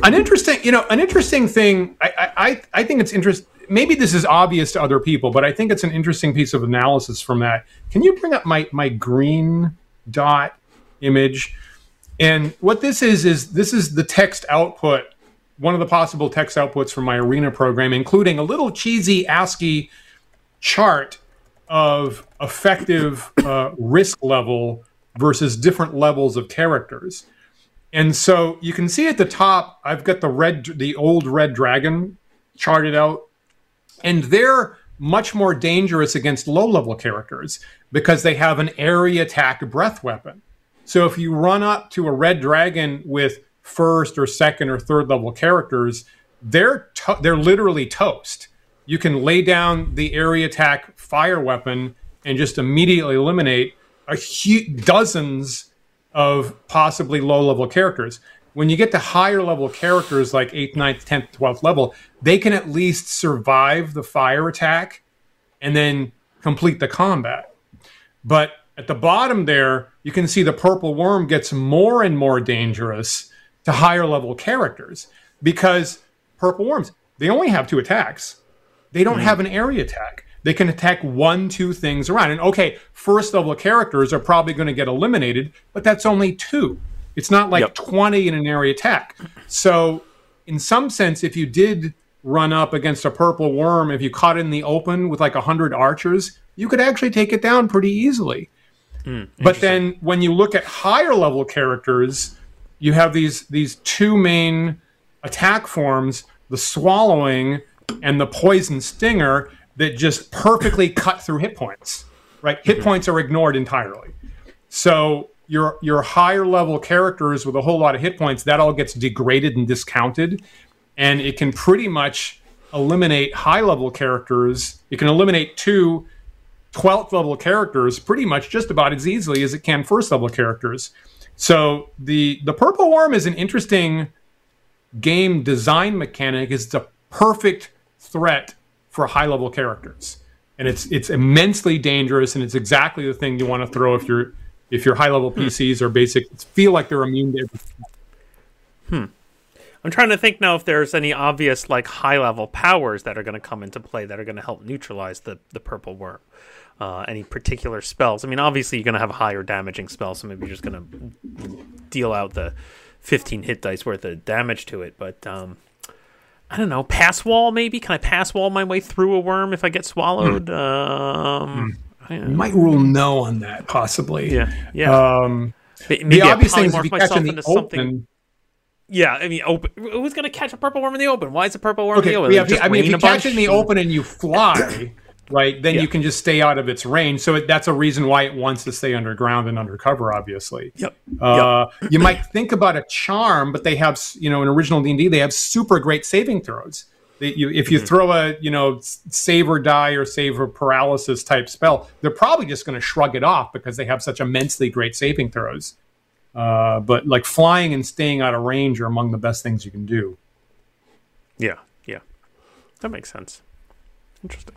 An interesting, you know, an interesting thing. I, I, I think it's interesting. Maybe this is obvious to other people, but I think it's an interesting piece of analysis from that. Can you bring up my my green dot image? And what this is is this is the text output, one of the possible text outputs from my Arena program, including a little cheesy ASCII chart of effective uh, risk level versus different levels of characters. And so you can see at the top, I've got the red, the old red dragon charted out, and they're much more dangerous against low-level characters because they have an area attack breath weapon. So if you run up to a red dragon with first or second or third level characters, they're to- they're literally toast. You can lay down the area attack fire weapon and just immediately eliminate a hu- dozens of possibly low-level characters. When you get to higher level characters like eighth, ninth, tenth, twelfth level, they can at least survive the fire attack and then complete the combat. But at the bottom there, you can see the purple worm gets more and more dangerous to higher level characters because purple worms, they only have two attacks. They don't mm. have an area attack. They can attack one, two things around. And okay, first level characters are probably going to get eliminated, but that's only two. It's not like yep. twenty in an area attack. So in some sense, if you did run up against a purple worm, if you caught it in the open with like one hundred archers, you could actually take it down pretty easily. Mm, but then when you look at higher level characters, you have these these two main attack forms, the swallowing and the poison stinger, that just perfectly cut through hit points, right? Hit points are ignored entirely. So your your higher level characters with a whole lot of hit points, that all gets degraded and discounted. And it can pretty much eliminate high level characters. It can eliminate two twelfth level characters pretty much just about as easily as it can first level characters. So the the purple worm is an interesting game design mechanic. It's a perfect threat for high-level characters, and it's it's immensely dangerous, and it's exactly the thing you want to throw if you're if your high-level P Cs are basic feel like they're immune to everything. Hmm. I'm trying to think now if there's any obvious like high-level powers that are going to come into play that are going to help neutralize the the purple worm. Uh, any particular spells? I mean, obviously you're going to have a higher damaging spell, so maybe you're just going to deal out the fifteen hit dice worth of damage to it, but. Um, I don't know, pass wall maybe? Can I pass wall my way through a worm if I get swallowed? Mm. Um, mm. You might rule no on that, possibly. Yeah, yeah. Um, maybe the I obvious thing is if polymorph you catch myself in the into open. Something. Yeah, I mean, open. Who's going to catch a purple worm in the open? Why is a purple worm okay, in the open? Yeah, Just I mean, if you catch it in the and... open and you fly, right, then yeah. you can just stay out of its range. So it, that's a reason why it wants to stay underground and undercover, obviously. Yep. Uh, yep. You might think about a charm, but they have, you know, in original D and D, they have super great saving throws. They, you, if you mm-hmm. throw a, you know, save or die or save or paralysis type spell, they're probably just going to shrug it off because they have such immensely great saving throws. Uh, but like flying and staying out of range are among the best things you can do. Yeah, yeah. That makes sense. Interesting.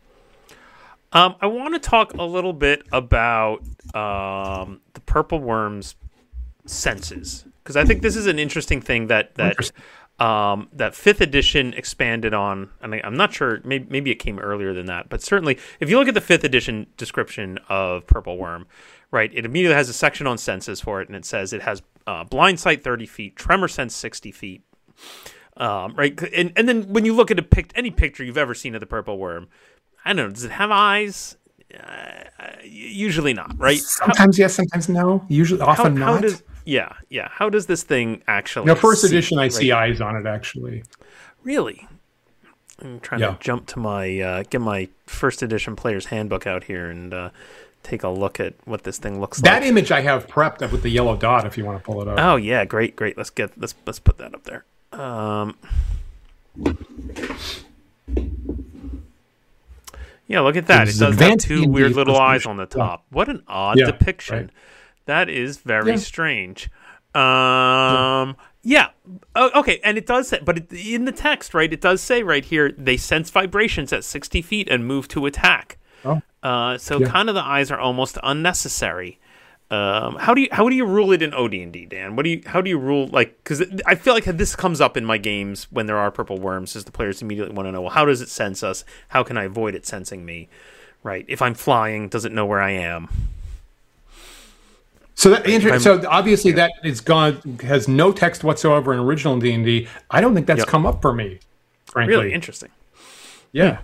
Um, I want to talk a little bit about um, the purple worm's senses, because I think this is an interesting thing that that um, that fifth edition expanded on, and I, I'm not sure, maybe, maybe it came earlier than that, but certainly if you look at the fifth edition description of Purple Worm, right, it immediately has a section on senses for it, and it says it has uh, blind sight thirty feet, tremor sense sixty feet, um, right, and and then when you look at a pic- any picture you've ever seen of the Purple Worm, I don't know, does it have eyes? Uh, usually not, right? Sometimes how, yes, sometimes no. Usually, often how, how not. Does, yeah, yeah. How does this thing actually? No, first see, edition, I right? see eyes on it. Actually, really. I'm trying yeah. to jump to my uh, get my first edition player's handbook out here and uh, take a look at what this thing looks that like. That image I have prepped up with the yellow dot. If you want to pull it up. Oh yeah, great, great. Let's get let's let's put that up there. Um, Yeah, look at that. It does have two weird little eyes on the top. Yeah. What an odd yeah, depiction. Right. That is very yeah. strange. Um, yeah. yeah. Okay, and it does say, but it, in the text, right, it does say right here, they sense vibrations at sixty feet and move to attack. Oh. Uh, so yeah. kind of the eyes are almost unnecessary. Um, how do you how do you rule it in O D and D, Dan? What do you how do you rule like because I feel like this comes up in my games when there are purple worms, is the players immediately want to know, well, how does it sense us? How can I avoid it sensing me? Right? If I'm flying, does it know where I am? So that inter- so obviously that is gone has no text whatsoever in original D and D. I don't think that's yep. come up for me, frankly. Really interesting. Yeah.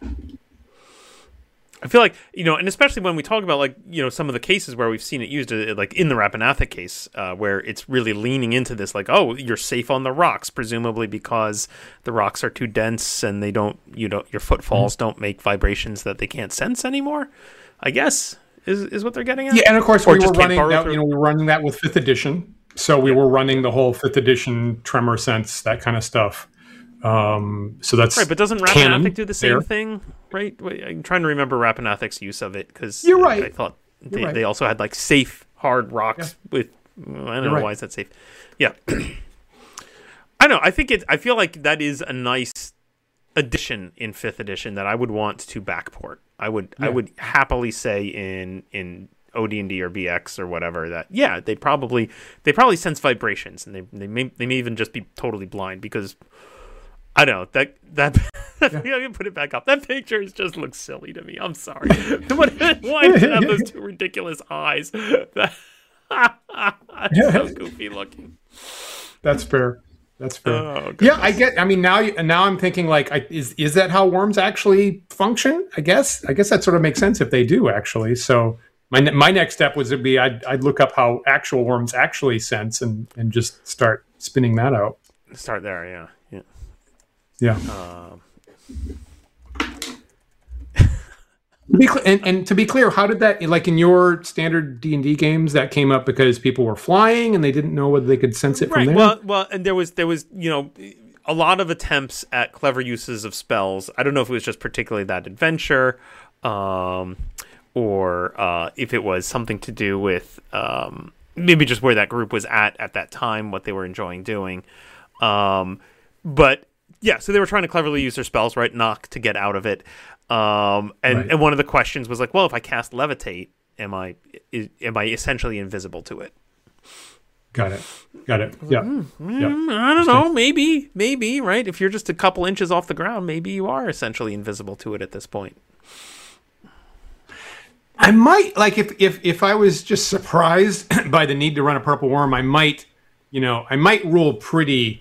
I feel like, you know, and especially when we talk about, like, you know, some of the cases where we've seen it used, uh, like in the Rappanathic case, uh, where it's really leaning into this, like, oh, you're safe on the rocks, presumably because the rocks are too dense and they don't, you know, your footfalls mm-hmm. don't make vibrations that they can't sense anymore, I guess, is is what they're getting at. Yeah, and of course, or we were running that, you know, we were running that with fifth edition. So we yeah. were running the whole fifth edition tremor sense, that kind of stuff. Um, so that's right, but doesn't Rappanathic do the same there. thing? Right? I'm trying to remember Rappanathic use of it because you're right. I thought they, right. they also had like safe hard rocks yeah. with. Well, I don't you're know right. why is that safe. Yeah, I know. I think it. I feel like that is a nice addition in fifth edition that I would want to backport. I would. Yeah. I would happily say in in O D and D or B X or whatever that yeah they probably they probably sense vibrations and they they may they may even just be totally blind because. I know that that yeah. I can put it back up. That picture just looks silly to me. I'm sorry. Why does it have those two ridiculous eyes? That's so goofy looking. That's fair. That's fair. Oh, yeah, I get. I mean, now now I'm thinking like, I, is is that how worms actually function? I guess. I guess that sort of makes sense if they do actually. So my my next step was to be I'd I'd look up how actual worms actually sense and and just start spinning that out. Start there. Yeah. Yeah. Yeah. Um, to be cl- and, and to be clear, how did that, like in your standard D and D games, that came up because people were flying and they didn't know whether they could sense it right. from there? Well, well, and there was there was you know a lot of attempts at clever uses of spells. I don't know if it was just particularly that adventure, um, or uh, if it was something to do with um, maybe just where that group was at at that time, what they were enjoying doing, um, but. Yeah, so they were trying to cleverly use their spells, right? Knock to get out of it, um, and right. and one of the questions was like, well, if I cast levitate, am I is, am I essentially invisible to it? Got it. Got it. Yeah. Mm-hmm. yeah. I don't know. Maybe, maybe right. If you're just a couple inches off the ground, maybe you are essentially invisible to it at this point. I might like if if if I was just surprised by the need to run a purple worm, I might, you know, I might rule pretty.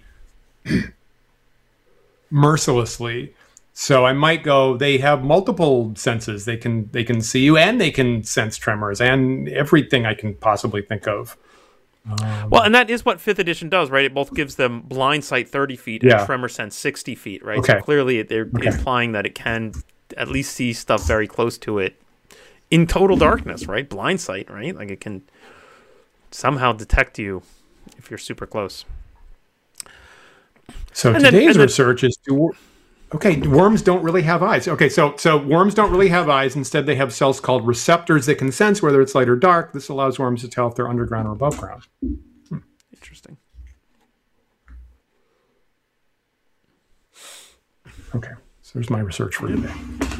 mercilessly. So I might go, they have multiple senses. They can they can see you and they can sense tremors and everything I can possibly think of. Um, well, and that is what fifth edition does, right? It both gives them blind sight thirty feet and yeah. tremor sense sixty feet, right? Okay. So clearly they're okay. implying that it can at least see stuff very close to it in total darkness, right? Blind sight, right? Like it can somehow detect you if you're super close. So and today's then, research then, is do okay. Worms don't really have eyes. Okay, so so worms don't really have eyes. Instead, they have cells called receptors that can sense whether it's light or dark. This allows worms to tell if they're underground or above ground. Hmm. Interesting. Okay, so there's my research for today.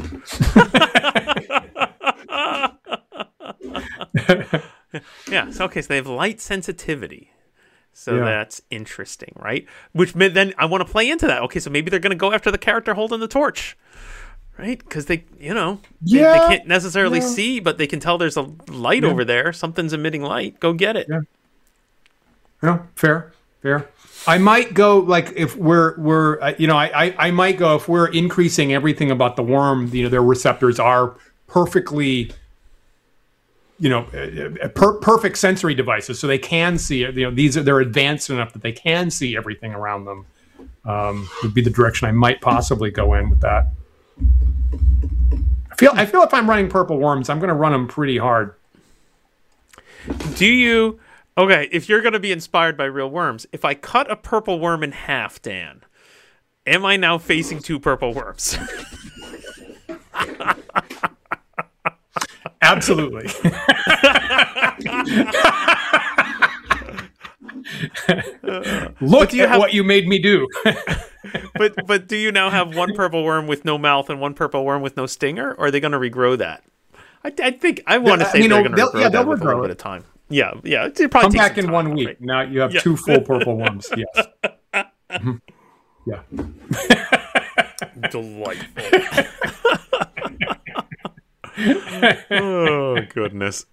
yeah. So okay. So they have light sensitivity. So yeah. that's interesting, right? Which then I want to play into that. Okay, so maybe they're going to go after the character holding the torch, right? Because they, you know, yeah. they, they can't necessarily yeah. see, but they can tell there's a light yeah. over there. Something's emitting light. Go get it. Yeah. Yeah. Fair. Fair. I might go like if we're we're uh, you know I, I I might go if we're increasing everything about the worm. You know, their receptors are perfectly. You know, per- perfect sensory devices, so they can see it. You know, these are they're advanced enough that they can see everything around them. Um, would be the direction I might possibly go in with that. I feel I feel if I'm running purple worms, I'm going to run them pretty hard. Do you? Okay, if you're going to be inspired by real worms, if I cut a purple worm in half, Dan, am I now facing two purple worms? Absolutely. Look at have, what you made me do. but but do you now have one purple worm with no mouth and one purple worm with no stinger, or are they going to regrow that? I, I think I want to say you they're know, going to regrow yeah, that with regrow a little it. bit of time. Yeah, yeah. It probably Come takes back some in time, one week. right? Now you have Yeah. two full purple worms. Yes. Mhm. Yeah. Delightful. Oh goodness.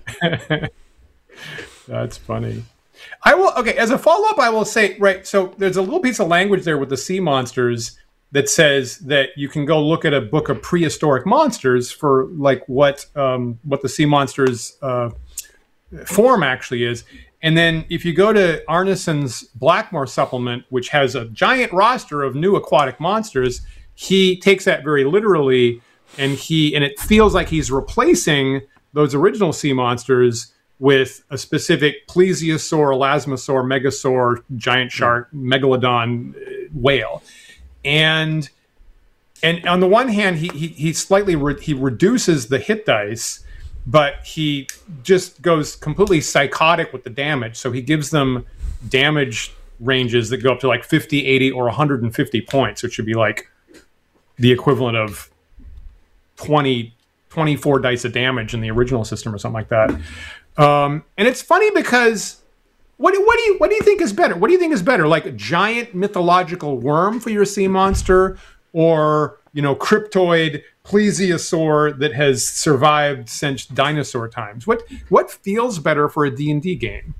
That's funny. I will okay, as a follow-up, I will say, right, so there's a little piece of language there with the sea monsters that says that you can go look at a book of prehistoric monsters for like what um, what the sea monsters uh, form actually is. And then if you go to Arneson's Blackmore supplement, which has a giant roster of new aquatic monsters, he takes that very literally, and he and it feels like he's replacing those original sea monsters with a specific plesiosaur, elasmosaur, megasaur, giant shark, megalodon uh, whale. And and on the one hand, he he, he slightly re- he reduces the hit dice, but he just goes completely psychotic with the damage. So he gives them damage ranges that go up to like fifty, eighty, or one hundred fifty points, which should be like the equivalent of twenty, twenty-four dice of damage in the original system or something like that. Um, and it's funny because what do, what do you what do you think is better? What do you think is better, like a giant mythological worm for your sea monster, or you know, cryptoid plesiosaur that has survived since dinosaur times? What what feels better for a D and D game?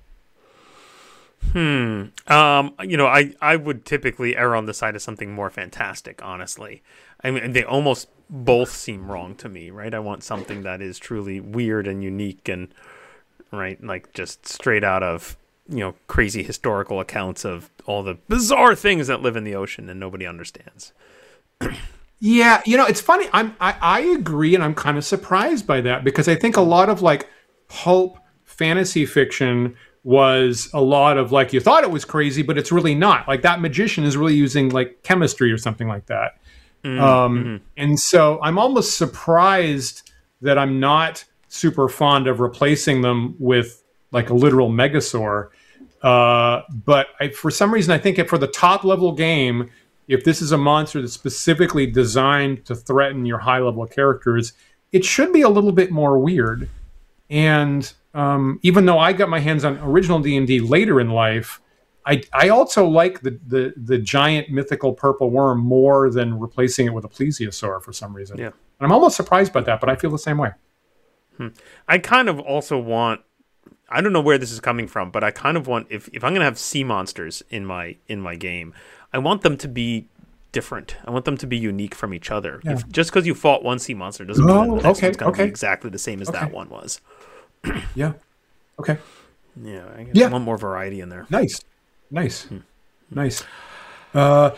Hmm. Um. You know, I I would typically err on the side of something more fantastic. Honestly, I mean, they almost both seem wrong to me. Right. I want something that is truly weird and unique, and right, like just straight out of you know crazy historical accounts of all the bizarre things that live in the ocean and nobody understands. Yeah, you know, it's funny. I'm I, I agree, and I'm kind of surprised by that because I think a lot of like pulp fantasy fiction was a lot of like you thought it was crazy, but it's really not. Like that magician is really using like chemistry or something like that. Mm-hmm. Um, and so I'm almost surprised that I'm not super fond of replacing them with like a literal megasaur. Uh, but I, for some reason, I think if for the top level game, if this is a monster that's specifically designed to threaten your high level characters, it should be a little bit more weird. And um, even though I got my hands on original D and D later in life, I, I also like the, the the giant mythical purple worm more than replacing it with a plesiosaur for some reason. Yeah. And I'm almost surprised by that, but I feel the same way. Hmm. I kind of also want, I don't know where this is coming from, but I kind of want, if, if I'm going to have sea monsters in my in my game, I want them to be different. I want them to be unique from each other. Yeah. If, just because you fought one sea monster doesn't mean oh, that the next okay, one's going to okay. be exactly the same as okay. that one was. Yeah. Okay. Yeah. I yeah. want more variety in there. Nice. Nice. Hmm. Nice. Uh,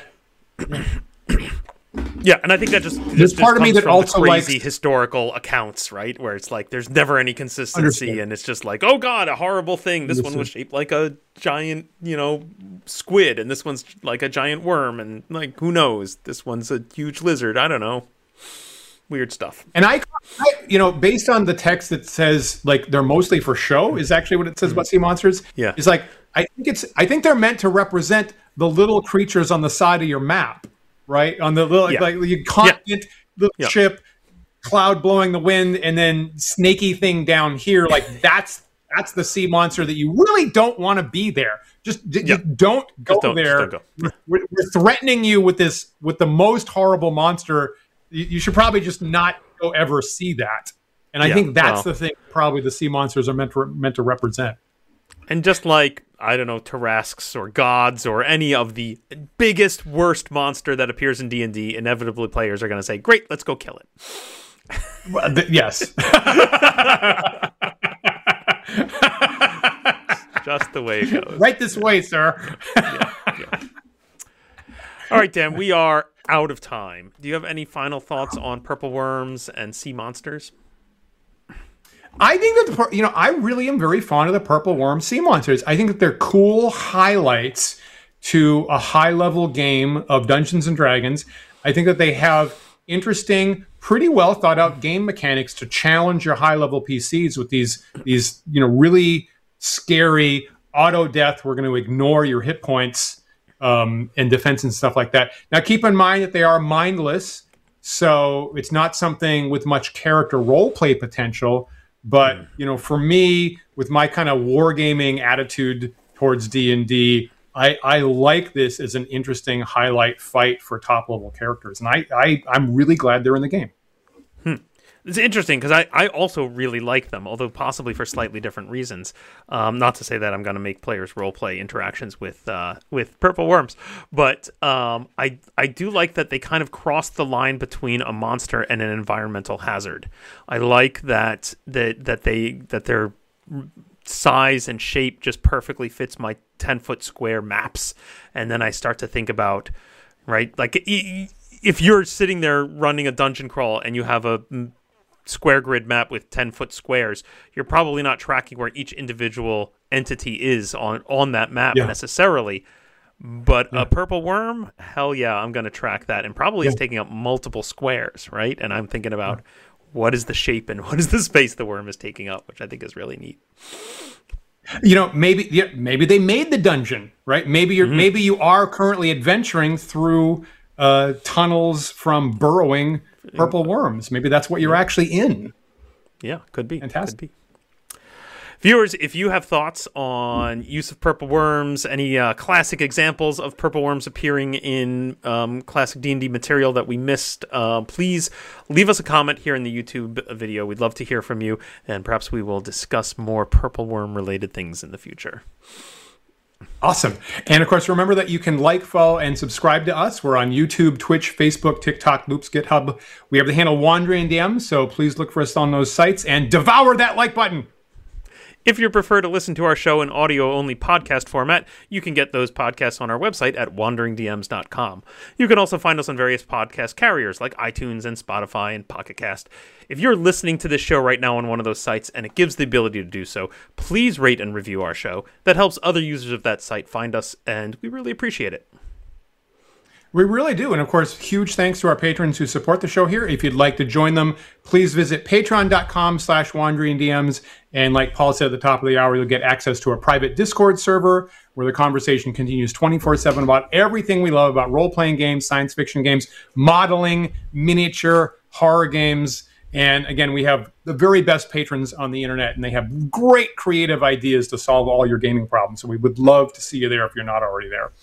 yeah, and I think that just there's just, part just of me that from also the crazy likes historical accounts, right? Where it's like there's never any consistency, Understood. and it's just like, oh god, a horrible thing. This Understood. one was shaped like a giant, you know, squid, and this one's like a giant worm, and like who knows? This one's a huge lizard. I don't know. Weird stuff. And I, I, you know, based on the text that says like they're mostly for show, is actually what it says mm. about sea monsters. Yeah, it's like I think it's I think they're meant to represent the little creatures on the side of your map, right? On the little yeah. like the continent, yeah. little yeah. ship, cloud blowing the wind, and then snaky thing down here. Like that's that's the sea monster that you really don't want to be there. Just, yeah. just don't go just don't, there. Just don't go. We're, we're threatening you with this with the most horrible monster. You, you should probably just not go ever see that. And I yeah, think that's well. the thing. Probably the sea monsters are meant to meant to represent. And just like, I don't know, Tarrasques or gods or any of the biggest, worst monster that appears in D and D, inevitably players are going to say, great, let's go kill it. Well, th- yes. Just the way it goes. Right this way, sir. yeah, yeah. All right, Dan, we are out of time. Do you have any final thoughts on purple worms and sea monsters? I think that, the, you know, I really am very fond of the purple worm sea monsters. I think that they're cool highlights to a high-level game of Dungeons and Dragons. I think that they have interesting, pretty well thought out game mechanics to challenge your high-level P Cs with these, these, you know, really scary auto death. We're going to ignore your hit points um, and defense and stuff like that. Now, keep in mind that they are mindless, so it's not something with much character role play potential. But, you know, for me, with my kind of wargaming attitude towards D and D, I, I like this as an interesting highlight fight for top-level characters. And I, I, I'm really glad they're in the game. Hmm. It's interesting because I, I also really like them, although possibly for slightly different reasons. Um, not to say that I'm going to make players roleplay interactions with uh, with Purple Worms, but um, I I do like that they kind of cross the line between a monster and an environmental hazard. I like that that that they that their size and shape just perfectly fits my ten foot square maps, and then I start to think about right like if you're sitting there running a dungeon crawl and you have a square grid map with ten foot squares, you're probably not tracking where each individual entity is on on that map yeah. necessarily, but yeah. a purple worm, hell yeah, I'm going to track that, and probably yeah. is taking up multiple squares, right? And I'm thinking about yeah. what is the shape and what is the space the worm is taking up, which I think is really neat. You know, maybe yeah, maybe they made the dungeon, right? Maybe you're mm-hmm. maybe you are currently adventuring through uh, tunnels from burrowing purple worms. Maybe that's what you're actually in. Yeah, could be. Fantastic. Could be. Viewers, if you have thoughts on use of purple worms, any uh, classic examples of purple worms appearing in um, classic D and D material that we missed, uh, please leave us a comment here in the YouTube video. We'd love to hear from you, and perhaps we will discuss more purple worm-related things in the future. Awesome. And of course, remember that you can like, follow, and subscribe to us. We're on YouTube, Twitch, Facebook, TikTok, Loops, GitHub. We have the handle Wandering D Ms, so please look for us on those sites and devour that like button. If you prefer to listen to our show in audio-only podcast format, you can get those podcasts on our website at wandering d ms dot com. You can also find us on various podcast carriers like iTunes and Spotify and Pocket Cast. If you're listening to this show right now on one of those sites and it gives the ability to do so, please rate and review our show. That helps other users of that site find us, and we really appreciate it. We really do. And of course, huge thanks to our patrons who support the show here. If you'd like to join them, please visit patreon.com slash wanderingdms. And like Paul said at the top of the hour, you'll get access to a private Discord server where the conversation continues twenty-four seven about everything we love about role-playing games, science fiction games, modeling, miniature, horror games. And again, we have the very best patrons on the internet, and they have great creative ideas to solve all your gaming problems. So we would love to see you there if you're not already there.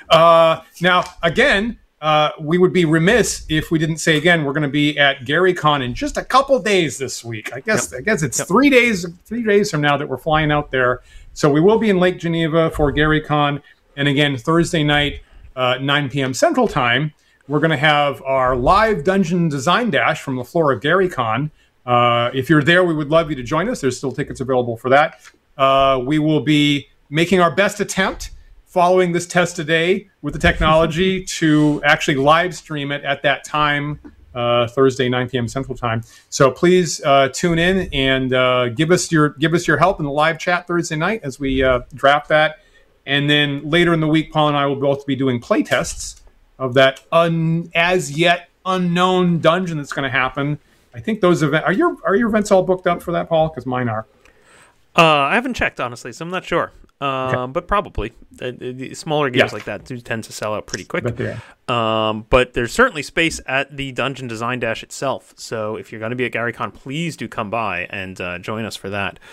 Uh, now, again, uh, we would be remiss if we didn't say again, we're going to be at GaryCon in just a couple days this week. I guess yep. I guess it's yep. three days three days from now that we're flying out there. So we will be in Lake Geneva for GaryCon. And again, Thursday night, uh, nine p.m. Central Time, we're going to have our live Dungeon Design Dash from the floor of GaryCon. Uh, if you're there, we would love you to join us. There's still tickets available for that. Uh, we will be making our best attempt following this test today with the technology to actually live stream it at that time, uh, Thursday, nine p.m. Central Time. So please uh, tune in and uh, give us your give us your help in the live chat Thursday night as we uh, draft that. And then later in the week, Paul and I will both be doing play tests of that un, as yet unknown dungeon that's going to happen. I think those events are your are your events all booked up for that, Paul? Because mine are. Uh, I haven't checked honestly, so I'm not sure. Um, okay. But probably uh, the smaller games yeah. like that do tend to sell out pretty quick. But, yeah. um, but there's certainly space at the Dungeon Design Dash itself. So if you're going to be at GaryCon, please do come by and uh, join us for that.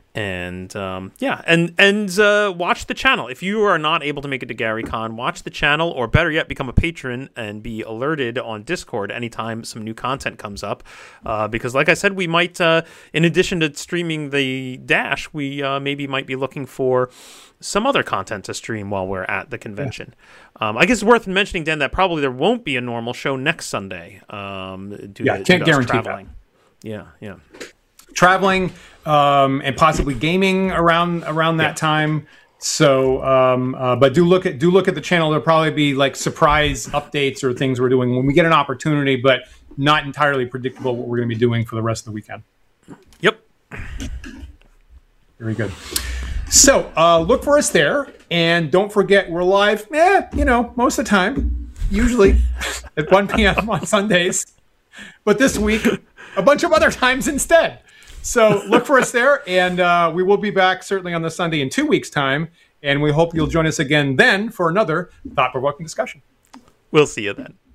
And um, yeah, and and uh, watch the channel. If you are not able to make it to GaryCon, watch the channel, or better yet, become a patron and be alerted on Discord anytime some new content comes up. Uh, because, like I said, we might, uh, in addition to streaming the Dash, we uh, maybe might be looking for some other content to stream while we're at the convention. Yeah. Um, I guess it's worth mentioning, Dan, that probably there won't be a normal show next Sunday. Um, due yeah, to, can't due to guarantee traveling. that. Yeah, yeah. Traveling um, and possibly gaming around around that yeah. time. So, um, uh, but do look at do look at the channel. There'll probably be like surprise updates or things we're doing when we get an opportunity, but not entirely predictable what we're going to be doing for the rest of the weekend. Yep. Very good. So uh, look for us there, and don't forget we're live. Eh, you know, most of the time, usually at one p.m. on Sundays, but this week a bunch of other times instead. So look for us there, and uh, we will be back certainly on the Sunday in two weeks' time, and we hope you'll join us again then for another thought-provoking discussion. We'll see you then.